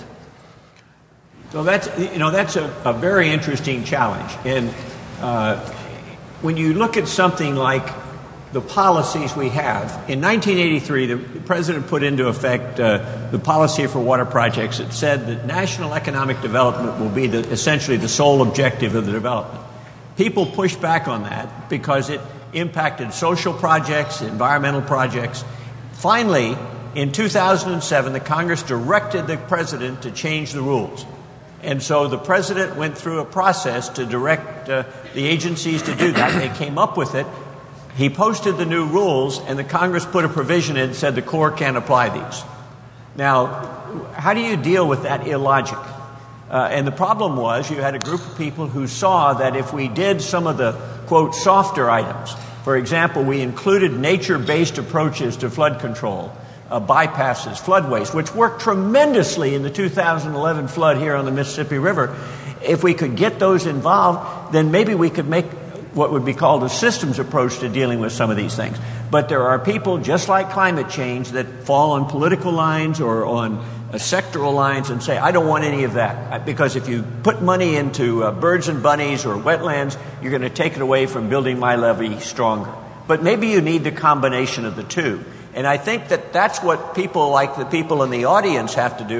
So that's, you know, that's a, a very interesting challenge. And uh, when you look at something like the policies we have, in nineteen eighty-three, the president put into effect uh, the policy for water projects that said that national economic development will be the, essentially the sole objective of the development. People pushed back on that because it impacted social projects, environmental projects. Finally, in two thousand seven, the Congress directed the president to change the rules. And so the president went through a process to direct uh, the agencies to do that. They came up with it. He posted the new rules, and the Congress put a provision in and said the Corps can't apply these. Now, how do you deal with that illogic? Uh, and the problem was you had a group of people who saw that if we did some of the, quote, softer items, for example, we included nature-based approaches to flood control, Uh, bypasses, floodways, which worked tremendously in the two thousand eleven flood here on the Mississippi River. If we could get those involved, then maybe we could make what would be called a systems approach to dealing with some of these things. But there are people, just like climate change, that fall on political lines or on uh, sectoral lines and say, I don't want any of that. Because if you put money into uh, birds and bunnies or wetlands, you're going to take it away from building my levee stronger. But maybe you need the combination of the two. And I think that that's what people like the people in the audience have to do,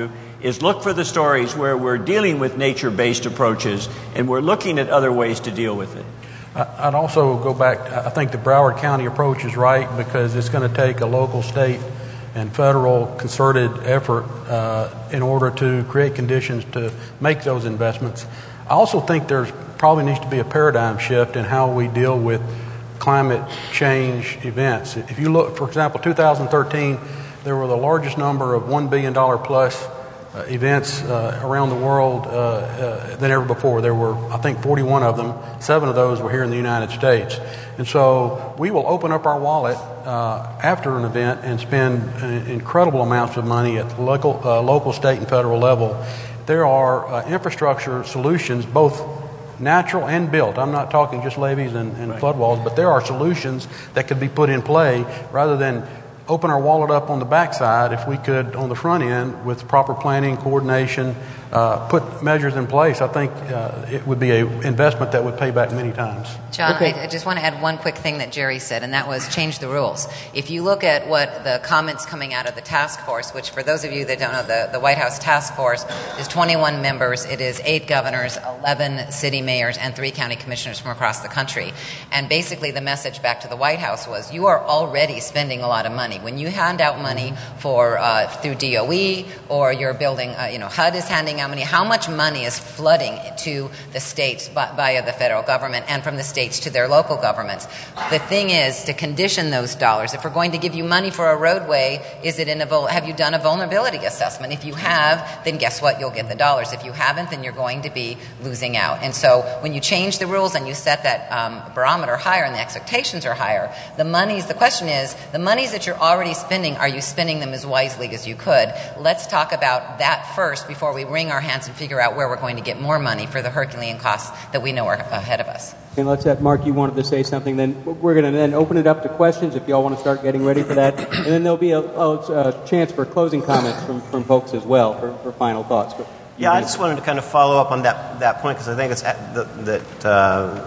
is look for the stories where we're dealing with nature-based approaches and we're looking at other ways to deal with it. I'd also go back, I think the Broward County approach is right because it's going to take a local, state, and federal concerted effort uh, in order to create conditions to make those investments. I also think there's probably needs to be a paradigm shift in how we deal with climate change events. If you look, for example, two thousand thirteen, there were the largest number of one billion dollars plus uh, events uh, around the world uh, uh, than ever before. There were, I think, forty-one of them. Seven of those were here in the United States. And so we will open up our wallet uh, after an event and spend uh, incredible amounts of money at local, uh, local, state, and federal level. There are uh, infrastructure solutions, both natural and built. I'm not talking just levees and, and right. flood walls, but there are solutions that could be put in play rather than open our wallet up on the backside. If we could, on the front end, with proper planning, coordination, uh, put measures in place, I think uh, it would be an investment that would pay back many times. John, okay. I, I just want to add one quick thing that Jerry said, and that was change the rules. If you look at what the comments coming out of the task force, which for those of you that don't know, the, the White House task force is twenty-one members. It is eight governors, eleven city mayors, and three county commissioners from across the country. And basically the message back to the White House was, you are already spending a lot of money. When you hand out money for uh, through D O E or you're building, uh, you know, H U D is handing out money, how much money is flooding to the states via the federal government and from the states to their local governments? The thing is to condition those dollars. If we're going to give you money for a roadway, is it in a vul- have you done a vulnerability assessment? If you have, then guess what? You'll get the dollars. If you haven't, then you're going to be losing out. And so when you change the rules and you set that um, barometer higher and the expectations are higher, the monies, the question is, the monies that you're already spending, are you spending them as wisely as you could? Let's talk about that first before we wring our hands and figure out where we're going to get more money for the Herculean costs that we know are ahead of us. And let's have Mark, you wanted to say something, then we're going to then open it up to questions if you all want to start getting ready for that. And then there'll be a, a, a chance for closing comments from, from folks as well for, for final thoughts. But yeah, I just wanted to kind of follow up on that, that point because I think it's that, that uh,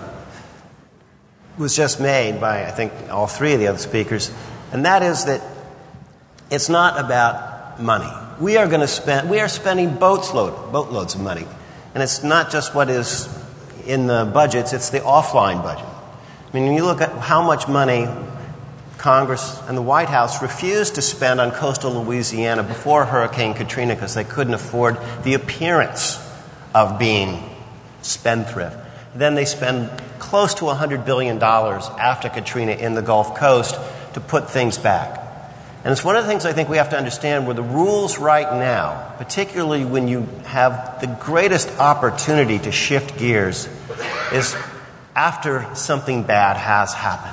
was just made by, I think, all three of the other speakers. And that is that it's not about money. We are going to spend, we are spending boats load, boatloads of money. And it's not just what is in the budgets, it's the offline budget. I mean, when you look at how much money Congress and the White House refused to spend on coastal Louisiana before Hurricane Katrina because they couldn't afford the appearance of being spendthrift. Then they spend close to one hundred billion dollars after Katrina in the Gulf Coast to put things back. And it's one of the things I think we have to understand where the rules right now, particularly when you have the greatest opportunity to shift gears, is after something bad has happened.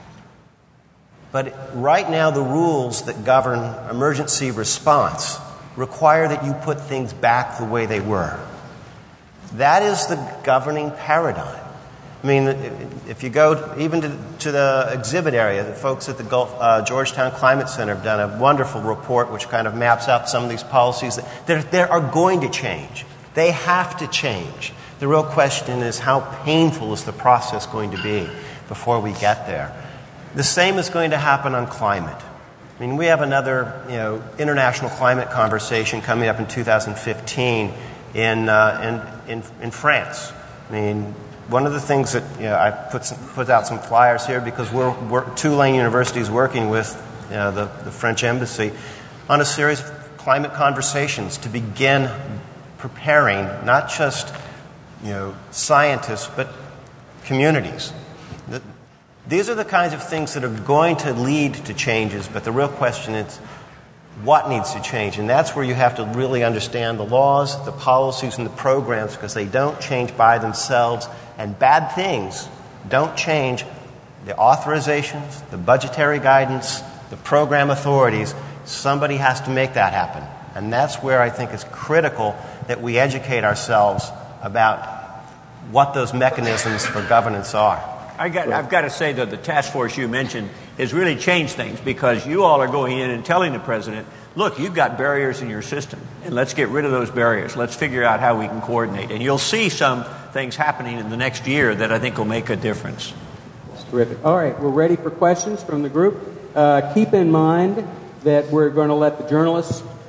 But right now the rules that govern emergency response require that you put things back the way they were. That is the governing paradigm. I mean, if you go even to, to the exhibit area, the folks at the Gulf, uh, Georgetown Climate Center have done a wonderful report which kind of maps out some of these policies that they're, they are going to change. They have to change. The real question is how painful is the process going to be before we get there. The same is going to happen on climate. I mean, we have another, you know, international climate conversation coming up in two thousand fifteen in uh, in, in in France. I mean, one of the things that, you know, I put some, put out some flyers here because we're, we're Tulane University is working with, you know, the, the French embassy on a series of climate conversations to begin preparing not just, you know, scientists but communities. The, these are the kinds of things that are going to lead to changes, but the real question is what needs to change, and that's where you have to really understand the laws, the policies, and the programs because they don't change by themselves. And bad things don't change the authorizations, the budgetary guidance, the program authorities. Somebody has to make that happen. And that's where I think it's critical that we educate ourselves about what those mechanisms for governance are. I got, I've got to say that the task force you mentioned has really changed things because you all are going in and telling the president, look, you've got barriers in your system, and let's get rid of those barriers. Let's figure out how we can coordinate. And you'll see some things happening in the next year that I think will make a difference. That's terrific. All right, we're ready for questions from the group. Uh, keep in mind that we're going to let the journalists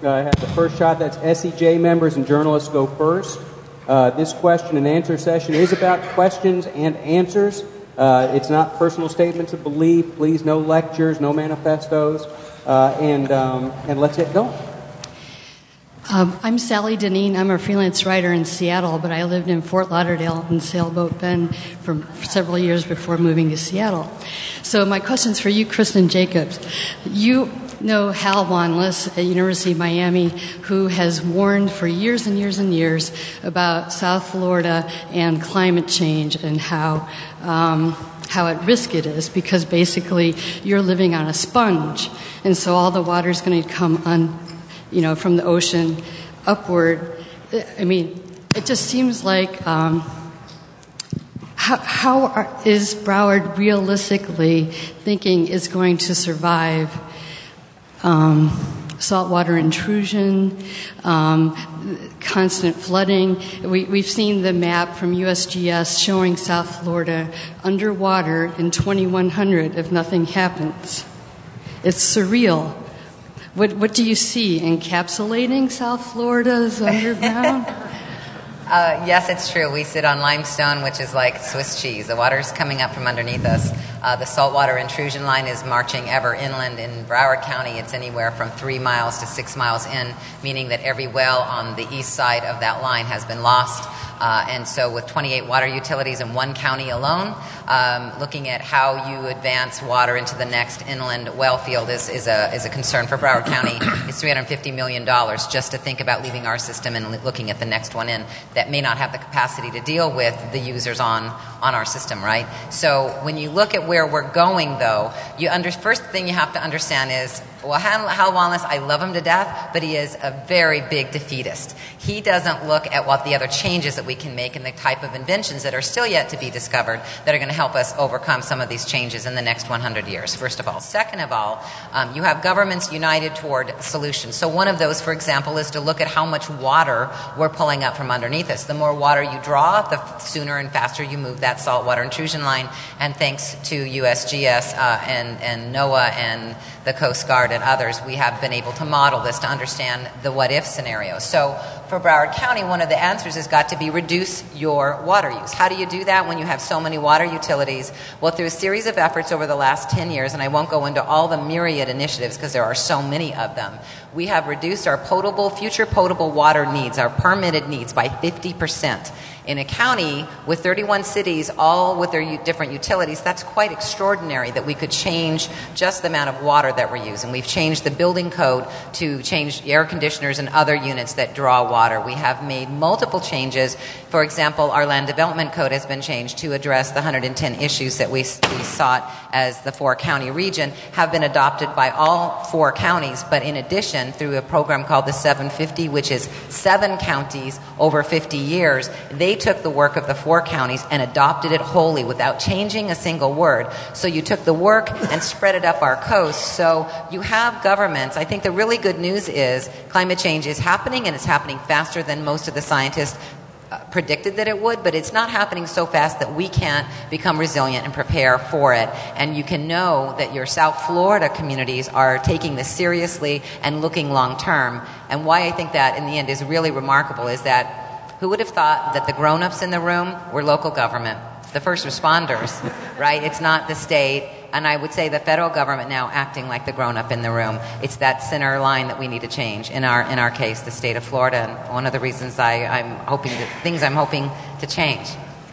uh, have the first shot. That's S E J members and journalists go first. Uh, this question and answer session is about questions and answers. Uh, it's not personal statements of belief. Please, no lectures, no manifestos, uh, and um, and let's get going. Um, I'm Sally Deneen. I'm a freelance writer in Seattle, but I lived in Fort Lauderdale in Sailboat Bend for several years before moving to Seattle. So my question's for you, Kristen Jacobs. You know Hal Wanless at University of Miami, who has warned for years and years and years about South Florida and climate change and how um, how at risk it is, because basically you're living on a sponge, and so all the water is going to come on, you know, from the ocean upward. I mean, it just seems like um, how, how are, is Broward realistically thinking is going to survive um, saltwater intrusion, um, constant flooding? We, we've seen the map from U S G S showing South Florida underwater in twenty-one hundred if nothing happens. It's surreal. What, what do you see? Encapsulating South Florida's underground? Uh, yes, it's true. We sit on limestone, which is like Swiss cheese. The water's coming up from underneath us. Uh, the saltwater intrusion line is marching ever inland. In Broward County, it's anywhere from three miles to six miles in, meaning that every well on the east side of that line has been lost. Uh, and so with twenty-eight water utilities in one county alone, um, looking at how you advance water into the next inland well field is, is, a, is a concern for Broward County. It's three hundred fifty million dollars just to think about leaving our system and looking at the next one in that may not have the capacity to deal with the users on, on our system, right? So when you look at where we're going, though, you under, first thing you have to understand is, well, Hal, Hal Wanless, I love him to death, but he is a very big defeatist. He doesn't look at what the other changes that we can make and the type of inventions that are still yet to be discovered that are going to help us overcome some of these changes in the next one hundred years, first of all. Second of all, um, you have governments united toward solutions. So one of those, for example, is to look at how much water we're pulling up from underneath us. The more water you draw, the sooner and faster you move that saltwater intrusion line. And thanks to U S G S uh, and, and NOAA and the Coast Guard and others, we have been able to model this to understand the what-if scenario. So for Broward County, one of the answers has got to be reduce your water use. How do you do that when you have so many water utilities? Well, through a series of efforts over the last ten years, and I won't go into all the myriad initiatives because there are so many of them, we have reduced our potable, future potable water needs, our permitted needs, by fifty percent. In a county with thirty-one cities, all with their u- different utilities, that's quite extraordinary that we could change just the amount of water that we're using. We've changed the building code to change air conditioners and other units that draw water. We have made multiple changes. For example, our land development code has been changed to address the one hundred ten issues that we, we sought as the four-county region, have been adopted by all four counties, but in addition, through a program called the seven fifty, which is seven counties over fifty years, they took the work of the four counties and adopted it wholly without changing a single word. So you took the work and spread it up our coast. So you have governments. I think the really good news is climate change is happening, and it's happening faster than most of the scientists uh, predicted that it would, but it's not happening so fast that we can't become resilient and prepare for it. And you can know that your South Florida communities are taking this seriously and looking long term. And why I think that in the end is really remarkable is that who would have thought that the grown-ups in the room were local government, the first responders, right? It's not the state. And I would say the federal government now acting like the grown-up in the room. It's that center line that we need to change. In our in our case, the state of Florida. And one of the reasons I, I'm hoping to, things I'm hoping to change.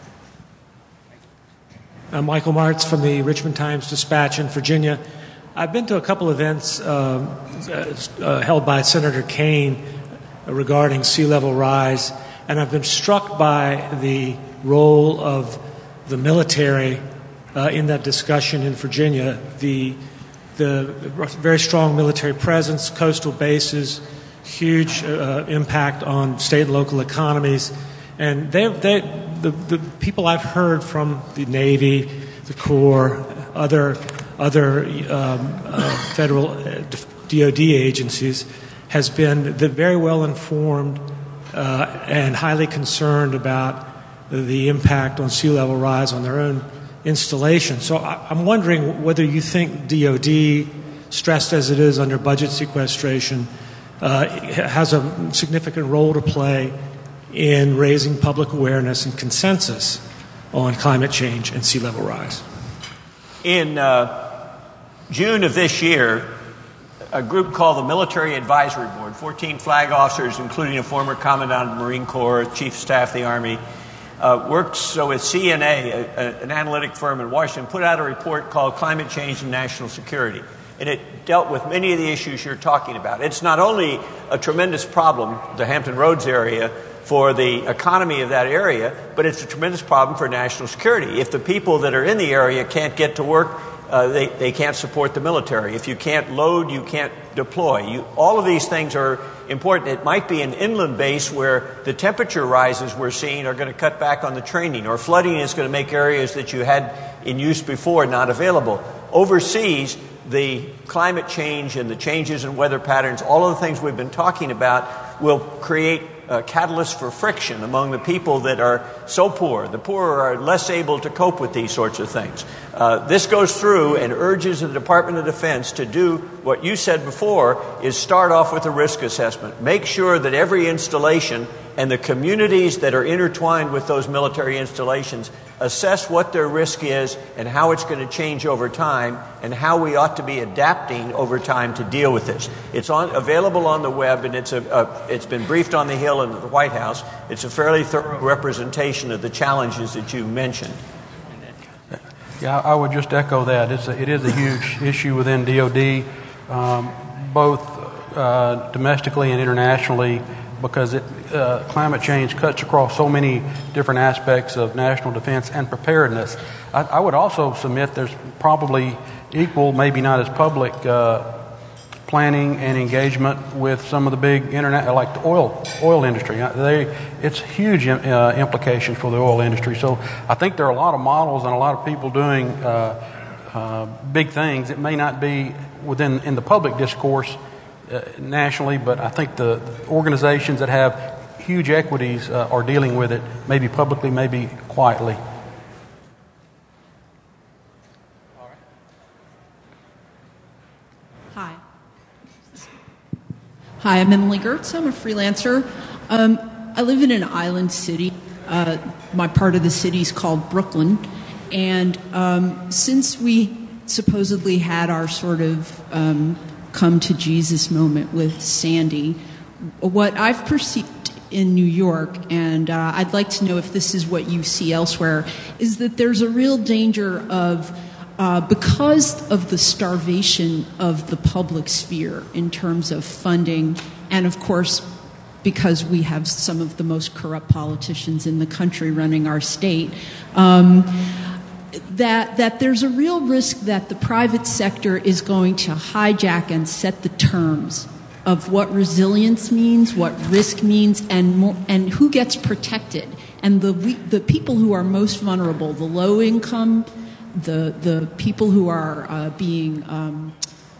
I'm Michael Martz from the Richmond Times-Dispatch in Virginia. I've been to a couple events uh, uh, held by Senator Kaine regarding sea level rise. And I've been struck by the role of the military uh, in that discussion in Virginia. The, the very strong military presence, coastal bases, huge uh, impact on state and local economies. And they, they, the, the people I've heard from the Navy, the Corps, other, other um, uh, federal D O D agencies has been the very well-informed Uh, and highly concerned about the impact on sea level rise on their own installation. So I, I'm wondering whether you think D O D, stressed as it is under budget sequestration, uh, has a significant role to play in raising public awareness and consensus on climate change and sea level rise. In uh, June of this year, a group called the Military Advisory Board, fourteen flag officers, including a former commandant of the Marine Corps, Chief of Staff of the Army, uh, worked so with C N A, a, a, an analytic firm in Washington, put out a report called Climate Change and National Security. And it dealt with many of the issues you're talking about. It's not only a tremendous problem, the Hampton Roads area, for the economy of that area, but it's a tremendous problem for national security. If the people that are in the area can't get to work, uh, they, they can't support the military. If you can't load, you can't deploy. You, all of these things are important. It might be an inland base where the temperature rises we're seeing are going to cut back on the training, or flooding is going to make areas that you had in use before not available. Overseas, the climate change and the changes in weather patterns, all of the things we've been talking about, will create Uh, catalyst for friction among the people that are so poor. The poor are less able to cope with these sorts of things. Uh, this goes through and urges the Department of Defense to do what you said before, is start off with a risk assessment. Make sure that every installation and the communities that are intertwined with those military installations assess what their risk is and how it's going to change over time and how we ought to be adapting over time to deal with this. It's on, available on the web, and it's, a, a, it's been briefed on the Hill and at the White House. It's a fairly thorough representation of the challenges that you mentioned. Yeah, I would just echo that. It's a, it is a huge issue within D O D, um, both uh, domestically and internationally, because it, uh, climate change cuts across so many different aspects of national defense and preparedness. I, I would also submit there's probably equal, maybe not as public, uh, planning and engagement with some of the big internet, like the oil oil industry. They, it's huge uh, implications for the oil industry. So I think there are a lot of models and a lot of people doing uh, uh, big things. It may not be within in the public discourse Uh, nationally, but I think the organizations that have huge equities uh, are dealing with it, maybe publicly, maybe quietly. Hi. Hi, I'm Emily Gertz. I'm a freelancer. Um, I live in an island city. Uh, my part of the city is called Brooklyn. And um, since we supposedly had our sort of um, come to Jesus moment with Sandy, what I've perceived in New York, and uh, I'd like to know if this is what you see elsewhere, is that there's a real danger of, uh, because of the starvation of the public sphere in terms of funding, and of course because we have some of the most corrupt politicians in the country running our state, um, That, that there's a real risk that the private sector is going to hijack and set the terms of what resilience means, what risk means, and more, and who gets protected. And the the people who are most vulnerable, the low income, the the people who are uh, being um,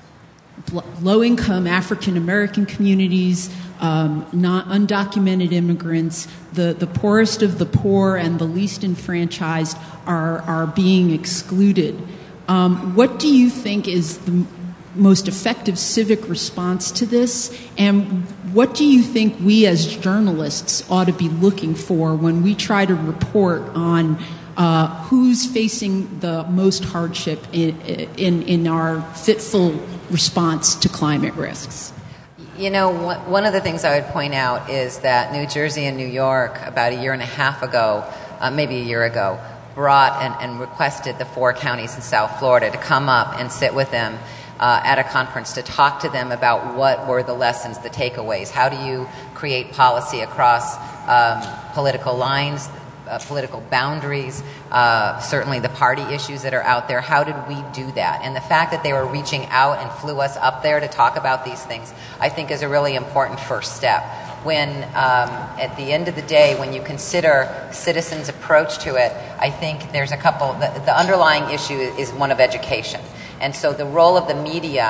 low income African American communities, um, not undocumented immigrants, the, the poorest of the poor and the least enfranchised are are being excluded. Um, what do you think is the most effective civic response to this, and what do you think we as journalists ought to be looking for when we try to report on uh, who's facing the most hardship in, in in our fitful response to climate risks? You know, one of the things I would point out is that New Jersey and New York, about a year and a half ago, uh, maybe a year ago, brought and, and requested the four counties in South Florida to come up and sit with them uh, at a conference to talk to them about what were the lessons, the takeaways. How do you create policy across um, political lines, uh, political boundaries, uh, certainly the party issues that are out there? How did we do that? And the fact that they were reaching out and flew us up there to talk about these things, I think is a really important first step. When, um, at the end of the day, when you consider citizens' approach to it, I think there's a couple, the, the underlying issue is one of education. And so the role of the media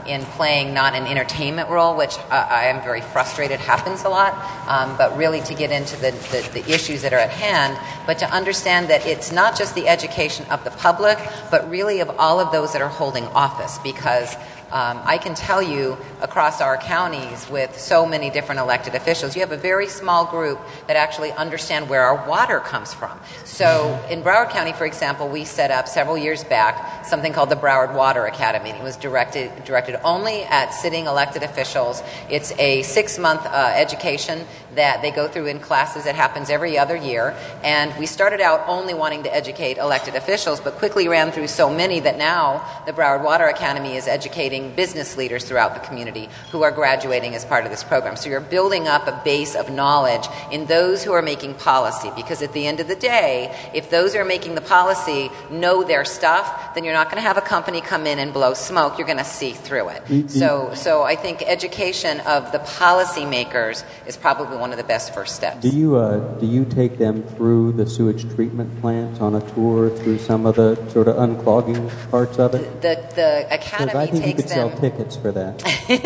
in playing not an entertainment role, which uh, I am very frustrated happens a lot, um, but really to get into the, the, the issues that are at hand, but to understand that it's not just the education of the public, but really of all of those that are holding office, because Um, I can tell you across our counties with so many different elected officials, you have a very small group that actually understand where our water comes from. So in Broward County, for example, we set up several years back something called the Broward Water Academy. It was directed directed only at sitting elected officials. It's a six-month uh, education that they go through in classes that happens every other year. And we started out only wanting to educate elected officials, but quickly ran through so many that now the Broward Water Academy is educating business leaders throughout the community who are graduating as part of this program. So you're building up a base of knowledge in those who are making policy, because at the end of the day, if those who are making the policy know their stuff, then you're not going to have a company come in and blow smoke. You're going to see through it. Mm-hmm. So, so I think education of the policymakers is probably one of the best first steps. Do you uh, do you take them through the sewage treatment plants on a tour, through some of the sort of unclogging parts of it? The the academy I think takes you could them. sell tickets for that.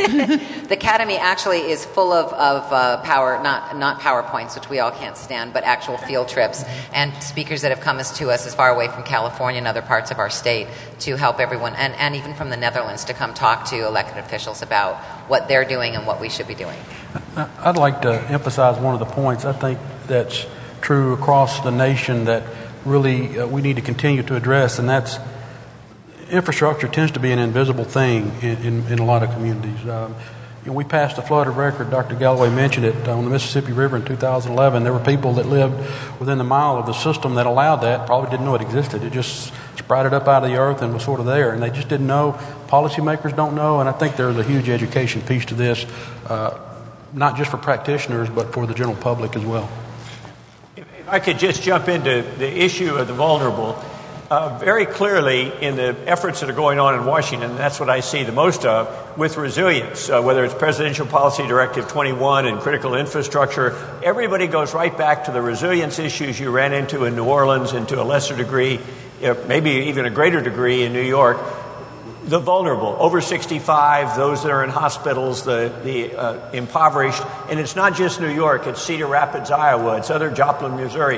The academy actually is full of of uh, power, not not PowerPoints, which we all can't stand, but actual field trips and speakers that have come as to us as far away from California and other parts of our state to help everyone, and, and even from the Netherlands, to come talk to elected officials about what they're doing and what we should be doing. I'd like to emphasize one of the points I think that's true across the nation that really uh, we need to continue to address, and that's infrastructure tends to be an invisible thing in, in, in a lot of communities. Um, you know, we passed a flood of record. Doctor Galloway mentioned it on the Mississippi River in two thousand eleven. There were people that lived within the mile of the system that allowed that, probably didn't know it existed. It just sprouted up out of the earth and was sort of there, and they just didn't know. Policymakers don't know, and I think there's a huge education piece to this, uh, not just for practitioners, but for the general public as well. If I could just jump into the issue of the vulnerable. Uh, very clearly in the efforts that are going on in Washington, and that's what I see the most of, with resilience, uh, whether it's Presidential Policy Directive twenty-one and critical infrastructure, everybody goes right back to the resilience issues you ran into in New Orleans and to a lesser degree, uh, maybe even a greater degree in New York. The vulnerable, over sixty-five, those that are in hospitals, the, the uh, impoverished, and it's not just New York, it's Cedar Rapids, Iowa, it's other Joplin, Missouri.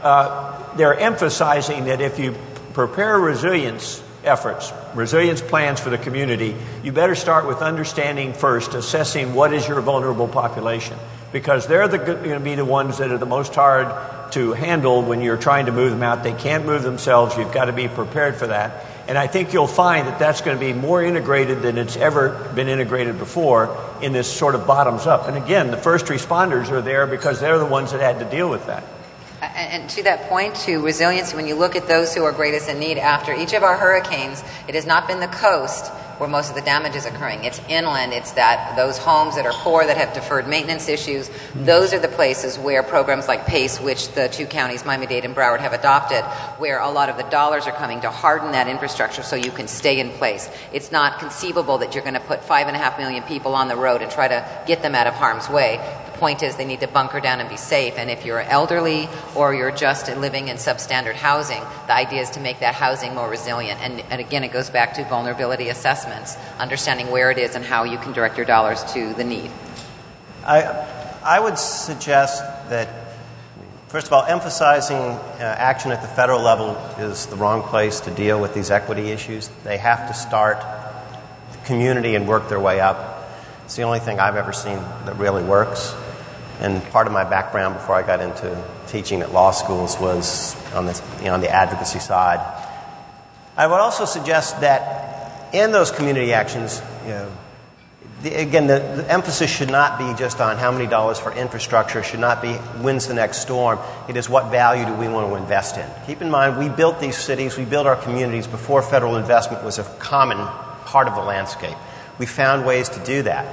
Uh, they're emphasizing that if you prepare resilience efforts, resilience plans for the community, you better start with understanding first, assessing what is your vulnerable population, because they're the, going to be the ones that are the most hard to handle when you're trying to move them out. They can't move themselves. You've got to be prepared for that. And I think you'll find that that's going to be more integrated than it's ever been integrated before in this sort of bottoms up. And again, the first responders are there because they're the ones that had to deal with that. And to that point, to resilience, when you look at those who are greatest in need after each of our hurricanes, it has not been the coast where most of the damage is occurring. It's inland. It's that those homes that are poor, that have deferred maintenance issues. Those are the places where programs like PACE, which the two counties, Miami-Dade and Broward, have adopted, where a lot of the dollars are coming to harden that infrastructure so you can stay in place. It's not conceivable that you're going to put five and a half million people on the road and try to get them out of harm's way. Point is they need to bunker down and be safe, and if you're elderly or you're just living in substandard housing, the idea is to make that housing more resilient. And, and again, it goes back to vulnerability assessments, understanding where it is and how you can direct your dollars to the need. I, I would suggest that, first of all, emphasizing uh, action at the federal level is the wrong place to deal with these equity issues. They have to start the community and work their way up. It's the only thing I've ever seen that really works. And part of my background before I got into teaching at law schools was on, this, you know, on the advocacy side. I would also suggest that in those community actions, you know, the, again, the, the emphasis should not be just on how many dollars for infrastructure, should not be when's the next storm. It is what value do we want to invest in. Keep in mind, we built these cities, we built our communities before federal investment was a common part of the landscape. We found ways to do that.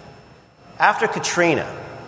After Katrina,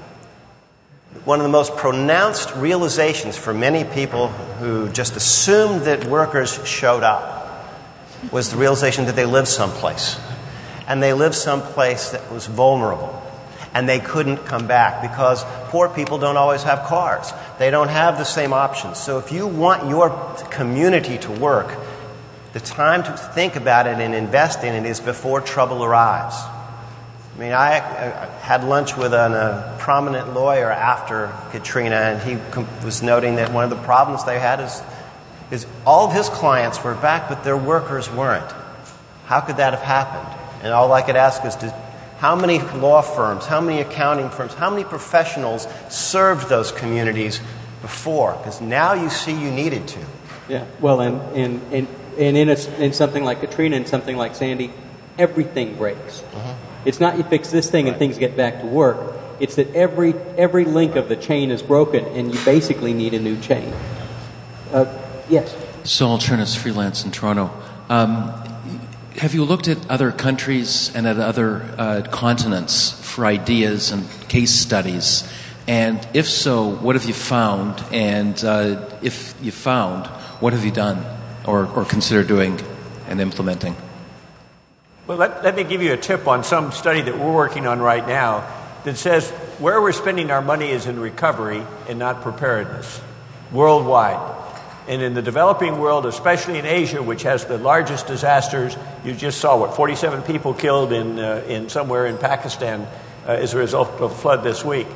one of the most pronounced realizations for many people who just assumed that workers showed up was the realization that they lived someplace. And they lived someplace that was vulnerable. And they couldn't come back because poor people don't always have cars. They don't have the same options. So if you want your community to work, The time to think about it and invest in it is before trouble arrives. I mean, I, I had lunch with an, a prominent lawyer after Katrina, and he com- was noting that one of the problems they had is, is all of his clients were back, but their workers weren't. How could that have happened? And all I could ask is, to, how many law firms, how many accounting firms, how many professionals served those communities before? Because now you see you needed to. Yeah, well, and, and, and, and in, a, in something like Katrina and something like Sandy, everything breaks. Uh-huh. It's not you fix this thing and things get back to work. It's that every every link of the chain is broken, and you basically need a new chain. Uh, yes? Saul Chernis, freelance in Toronto. Um, have you looked at other countries and at other uh, continents for ideas and case studies? And if so, what have you found? And uh, if you found, what have you done or, or consider doing and implementing? Well, let, let me give you a tip on some study that we're working on right now that says where we're spending our money is in recovery and not preparedness, worldwide. And in the developing world, especially in Asia, which has the largest disasters, you just saw, what, forty-seven people killed in, uh, in somewhere in Pakistan uh, as a result of a flood this week.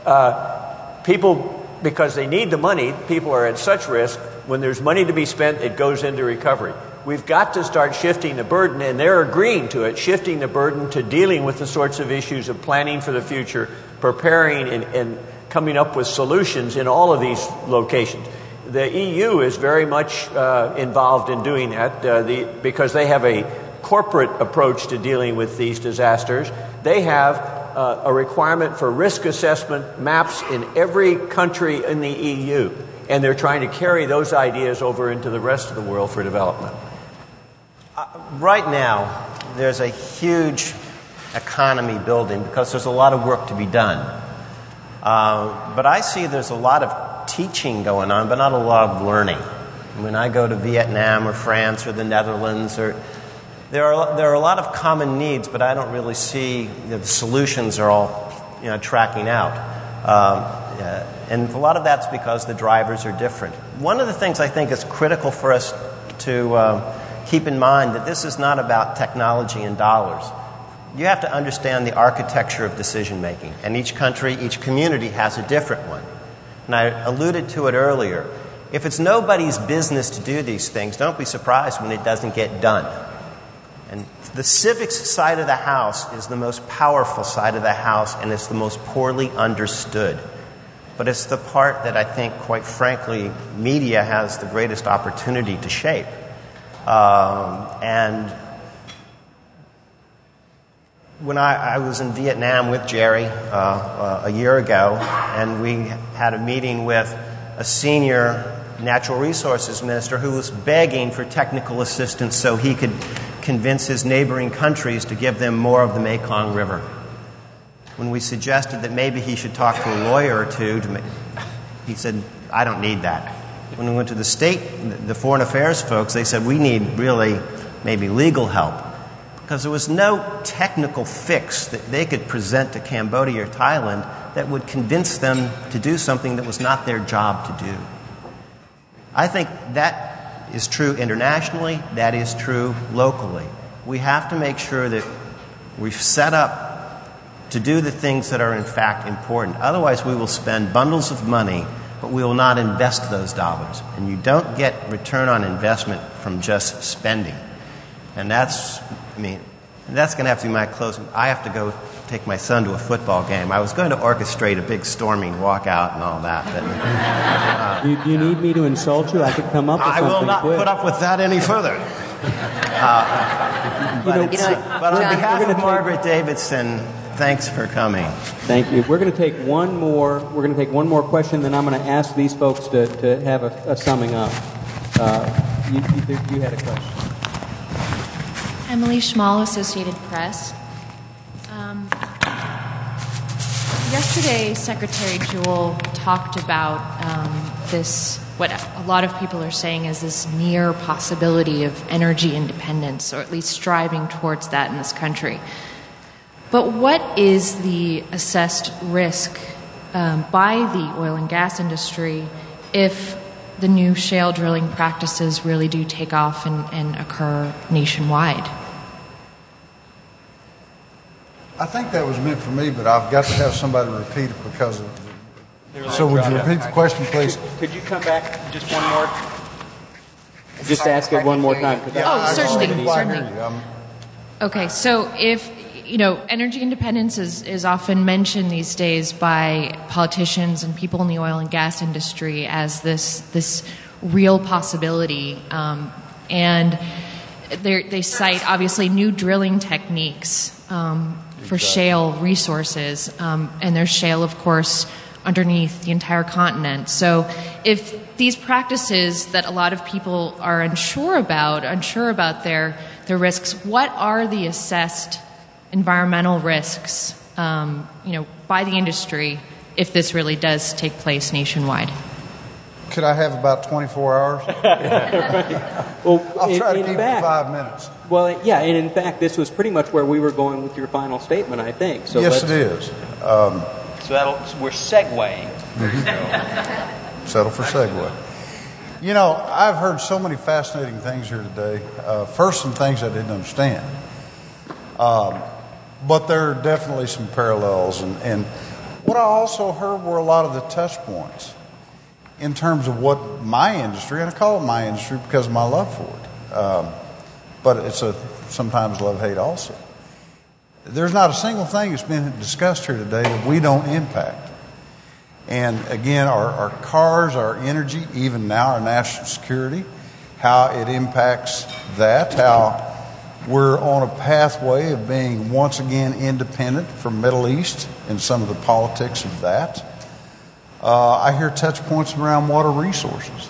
Uh, people, because they need the money, people are at such risk. When there's money to be spent, it goes into recovery. We've got to start shifting the burden, and they're agreeing to it, shifting the burden to dealing with the sorts of issues of planning for the future, preparing and, and coming up with solutions in all of these locations. The E U is very much uh, involved in doing that uh, the, because they have a corporate approach to dealing with these disasters. They have uh, a requirement for risk assessment maps in every country in the E U, and they're trying to carry those ideas over into the rest of the world for development. Uh, right now, there's a huge economy building because there's a lot of work to be done. Uh, but I see there's a lot of teaching going on, but not a lot of learning. When I go to Vietnam or France or the Netherlands, or there are there are a lot of common needs, but I don't really see you know, the solutions are all you know tracking out. Um, uh, and a lot of that's because the drivers are different. One of the things I think is critical for us to uh, keep in mind that this is not about technology and dollars. You have to understand the architecture of decision making, and each country, each community has a different one. And I alluded to it earlier. If it's nobody's business to do these things, don't be surprised when it doesn't get done. And the civics side of the house is the most powerful side of the house, and it's the most poorly understood. But it's the part that I think, quite frankly, media has the greatest opportunity to shape. Um, and when I, I was in Vietnam with Jerry uh, uh, a year ago, and we had a meeting with a senior natural resources minister who was begging for technical assistance so he could convince his neighboring countries to give them more of the Mekong River. When we suggested that maybe he should talk to a lawyer or two, to make, he said, I don't need that. When we went to the state, the foreign affairs folks, they said, we need really maybe legal help. Because there was no technical fix that they could present to Cambodia or Thailand that would convince them to do something that was not their job to do. I think that is true internationally, that is true locally. We have to make sure that we've set up to do the things that are in fact important. Otherwise, we will spend bundles of money, but we will not invest those dollars. And you don't get return on investment from just spending. And that's, I mean, that's going to have to be my closing. I have to go take my son to a football game. I was going to orchestrate a big storming walkout and all that. But, uh, do, you, do you need me to insult you? I could come up with I something will not quick. put up with that any further. Uh, but you know, it's, you know, but on John, behalf of take, Margaret Davidson, thanks for coming. Thank you. We're going to take one more. We're going to take one more question, then I'm going to ask these folks to, to have a, a summing up. Uh, you, you, you had a question. Emily Schmall, Associated Press. Um, yesterday, Secretary Jewell talked about um, this, what a lot of people are saying is this near possibility of energy independence, or at least striving towards that in this country. But what is the assessed risk um, by the oil and gas industry if the new shale drilling practices really do take off and, and occur nationwide? I think that was meant for me, but I've got to have somebody repeat it because of. So would you repeat the question, please? Could you come back just one more? Just ask it one more time. Yeah, Oh, I certainly, didn't quite hear certainly. you. Um, Okay, so if, you know, energy independence is, is often mentioned these days by politicians and people in the oil and gas industry as this this real possibility. Um, and they cite, obviously, new drilling techniques um, for exactly. shale resources. Um, and there's shale, of course, underneath the entire continent. So if these practices that a lot of people are unsure about, unsure about their the risks, what are the assessed environmental risks, um, you know, by the industry if this really does take place nationwide? Could I have about twenty-four hours? Well, I'll in, try to in keep fact, it five minutes. Well, yeah, and in fact, this was pretty much where we were going with your final statement, I think. So yes, let's, it is. Um, so that'll, we're segueing. Mm-hmm. Settle for segue. You know, I've heard so many fascinating things here today. Uh, first, some things I didn't understand. Um, but there are definitely some parallels. And, and what I also heard were a lot of the touch points in terms of what my industry, and I call it my industry because of my love for it. Um, but it's a sometimes love-hate also. There's not a single thing that's been discussed here today that we don't impact. And again, our, our cars, our energy, even now our national security, how it impacts that, how we're on a pathway of being once again independent from Middle East and some of the politics of that. Uh, I hear touch points around water resources.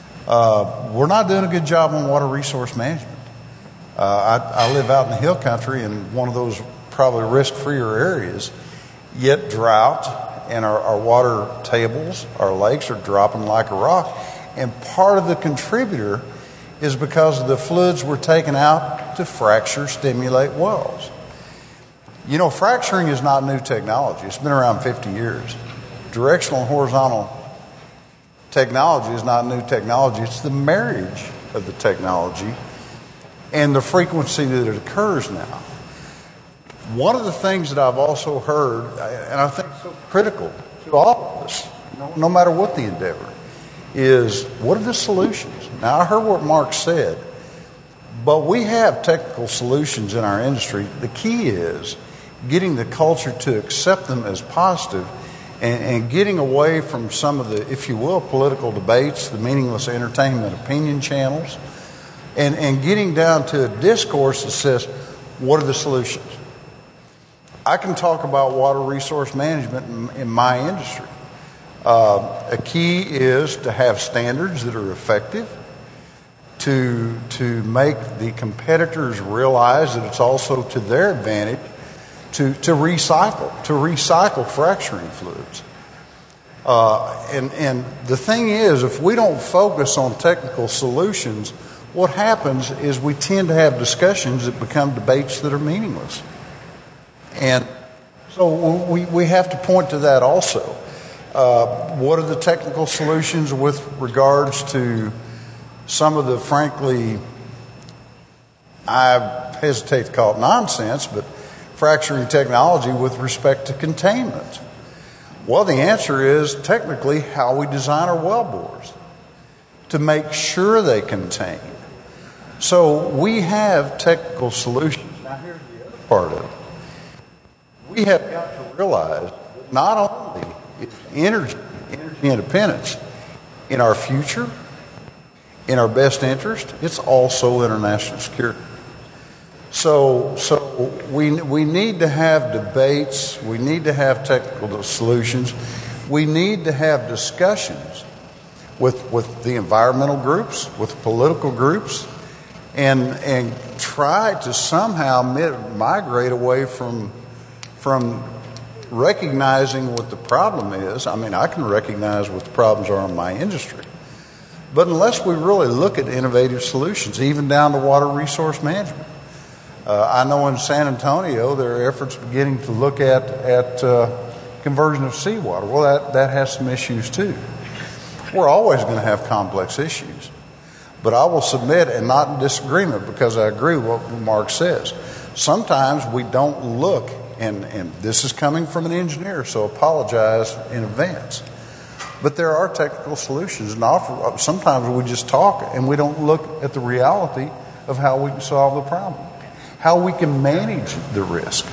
Uh, we're not doing a good job on water resource management. Uh, I, I live out in the hill country in one of those probably risk-freer areas, yet drought and our, our water tables, our lakes are dropping like a rock. And part of the contributor is because of the fluids we're taking out to fracture, stimulate wells. You know, fracturing is not new technology. It's been around fifty years. Directional and horizontal technology is not new technology. It's the marriage of the technology and the frequency that it occurs now. One of the things that I've also heard, and I think so critical to all of us, no, no matter what the endeavor, is what are the solutions? Now, I heard what Mark said, but we have technical solutions in our industry. The key is getting the culture to accept them as positive and, and getting away from some of the, if you will, political debates, the meaningless entertainment opinion channels, and, and getting down to a discourse that says, what are the solutions? I can talk about water resource management in, in my industry. Uh, a key is to have standards that are effective, to, to make the competitors realize that it's also to their advantage to, to recycle, to recycle fracturing fluids. Uh, and, and the thing is, if we don't focus on technical solutions, what happens is we tend to have discussions that become debates that are meaningless. And so we, we have to point to that also. Uh, what are the technical solutions with regards to some of the, frankly, I hesitate to call it nonsense, but fracturing technology with respect to containment? Well, the answer is technically how we design our well bores to make sure they contain. So we have technical solutions. Now here's the other part of it. We have got to realize that not only is energy, energy independence in our future, in our best interest, it's also international security. So, so we we need to have debates. We need to have technical solutions. We need to have discussions with with the environmental groups, with political groups, and and try to somehow migrate away from from recognizing what the problem is. I mean, I can recognize what the problems are in my industry. But unless we really look at innovative solutions, even down to water resource management. Uh, I know in San Antonio there are efforts beginning to look at, at uh, conversion of seawater. Well, that, that has some issues too. We're always going to have complex issues. But I will submit, and not in disagreement, because I agree with what Mark says. Sometimes we don't look, and, and this is coming from an engineer, so apologize in advance. But there are technical solutions, and often, sometimes we just talk and we don't look at the reality of how we can solve the problem, how we can manage the risk.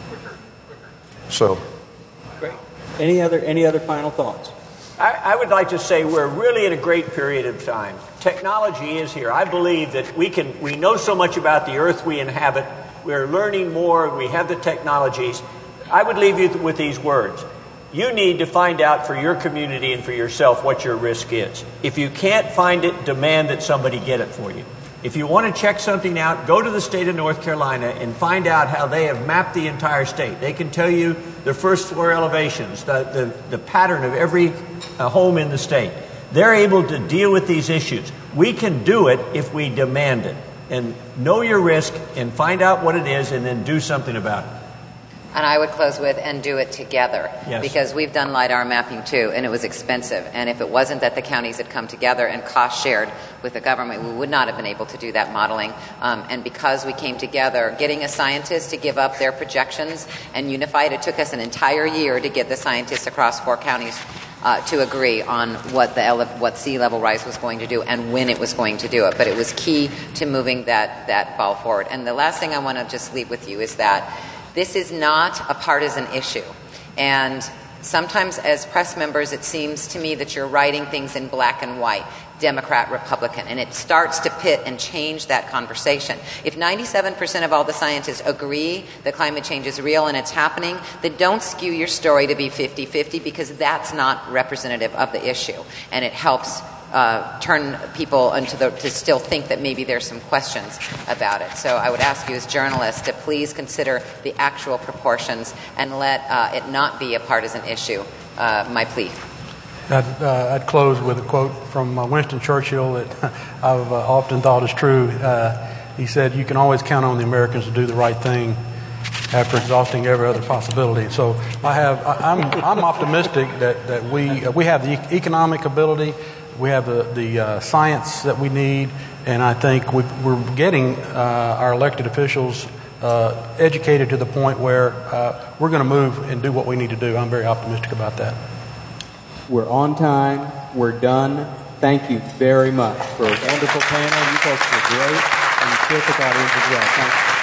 So, great. Any other any other final thoughts? I, I would like to say we're really in a great period of time. Technology is here. I believe that we can. We know so much about the earth we inhabit. We're learning more. We have the technologies. I would leave you with these words. You need to find out for your community and for yourself what your risk is. If you can't find it, demand that somebody get it for you. If you want to check something out, go to the state of North Carolina and find out how they have mapped the entire state. They can tell you the first floor elevations, the, the, the pattern of every uh, home in the state. They're able to deal with these issues. We can do it if we demand it. And know your risk and find out what it is and then do something about it. And I would close with, and do it together. Yes. Because we've done LiDAR mapping too, and it was expensive. And if it wasn't that the counties had come together and cost shared with the government, we would not have been able to do that modeling. Um, and because we came together, getting a scientist to give up their projections and unified, it took us an entire year to get the scientists across four counties Uh, to agree on what the ele- what sea level rise was going to do and when it was going to do it. But it was key to moving that, that ball forward. And the last thing I want to just leave with you is that this is not a partisan issue. And sometimes as press members, it seems to me that you're writing things in black and white, Democrat, Republican, and it starts to pit and change that conversation. If ninety-seven percent of all the scientists agree that climate change is real and it's happening, then don't skew your story to be fifty-fifty, because that's not representative of the issue. And it helps uh, turn people into the, to still think that maybe there's some questions about it. So I would ask you as journalists to please consider the actual proportions and let uh, it not be a partisan issue. Uh, my plea. I'd, uh, I'd close with a quote from uh, Winston Churchill that I've uh, often thought is true. Uh, he said, "You can always count on the Americans to do the right thing after exhausting every other possibility." So I have, I, I'm, I'm optimistic that, that we uh, we have the e- economic ability, we have the, the uh, science that we need, and I think we, we're getting uh, our elected officials uh, educated to the point where uh, we're going to move and do what we need to do. I'm very optimistic about that. We're on time. We're done. Thank you very much for a wonderful panel. You folks were great, and the terrific audience as well. Thank you.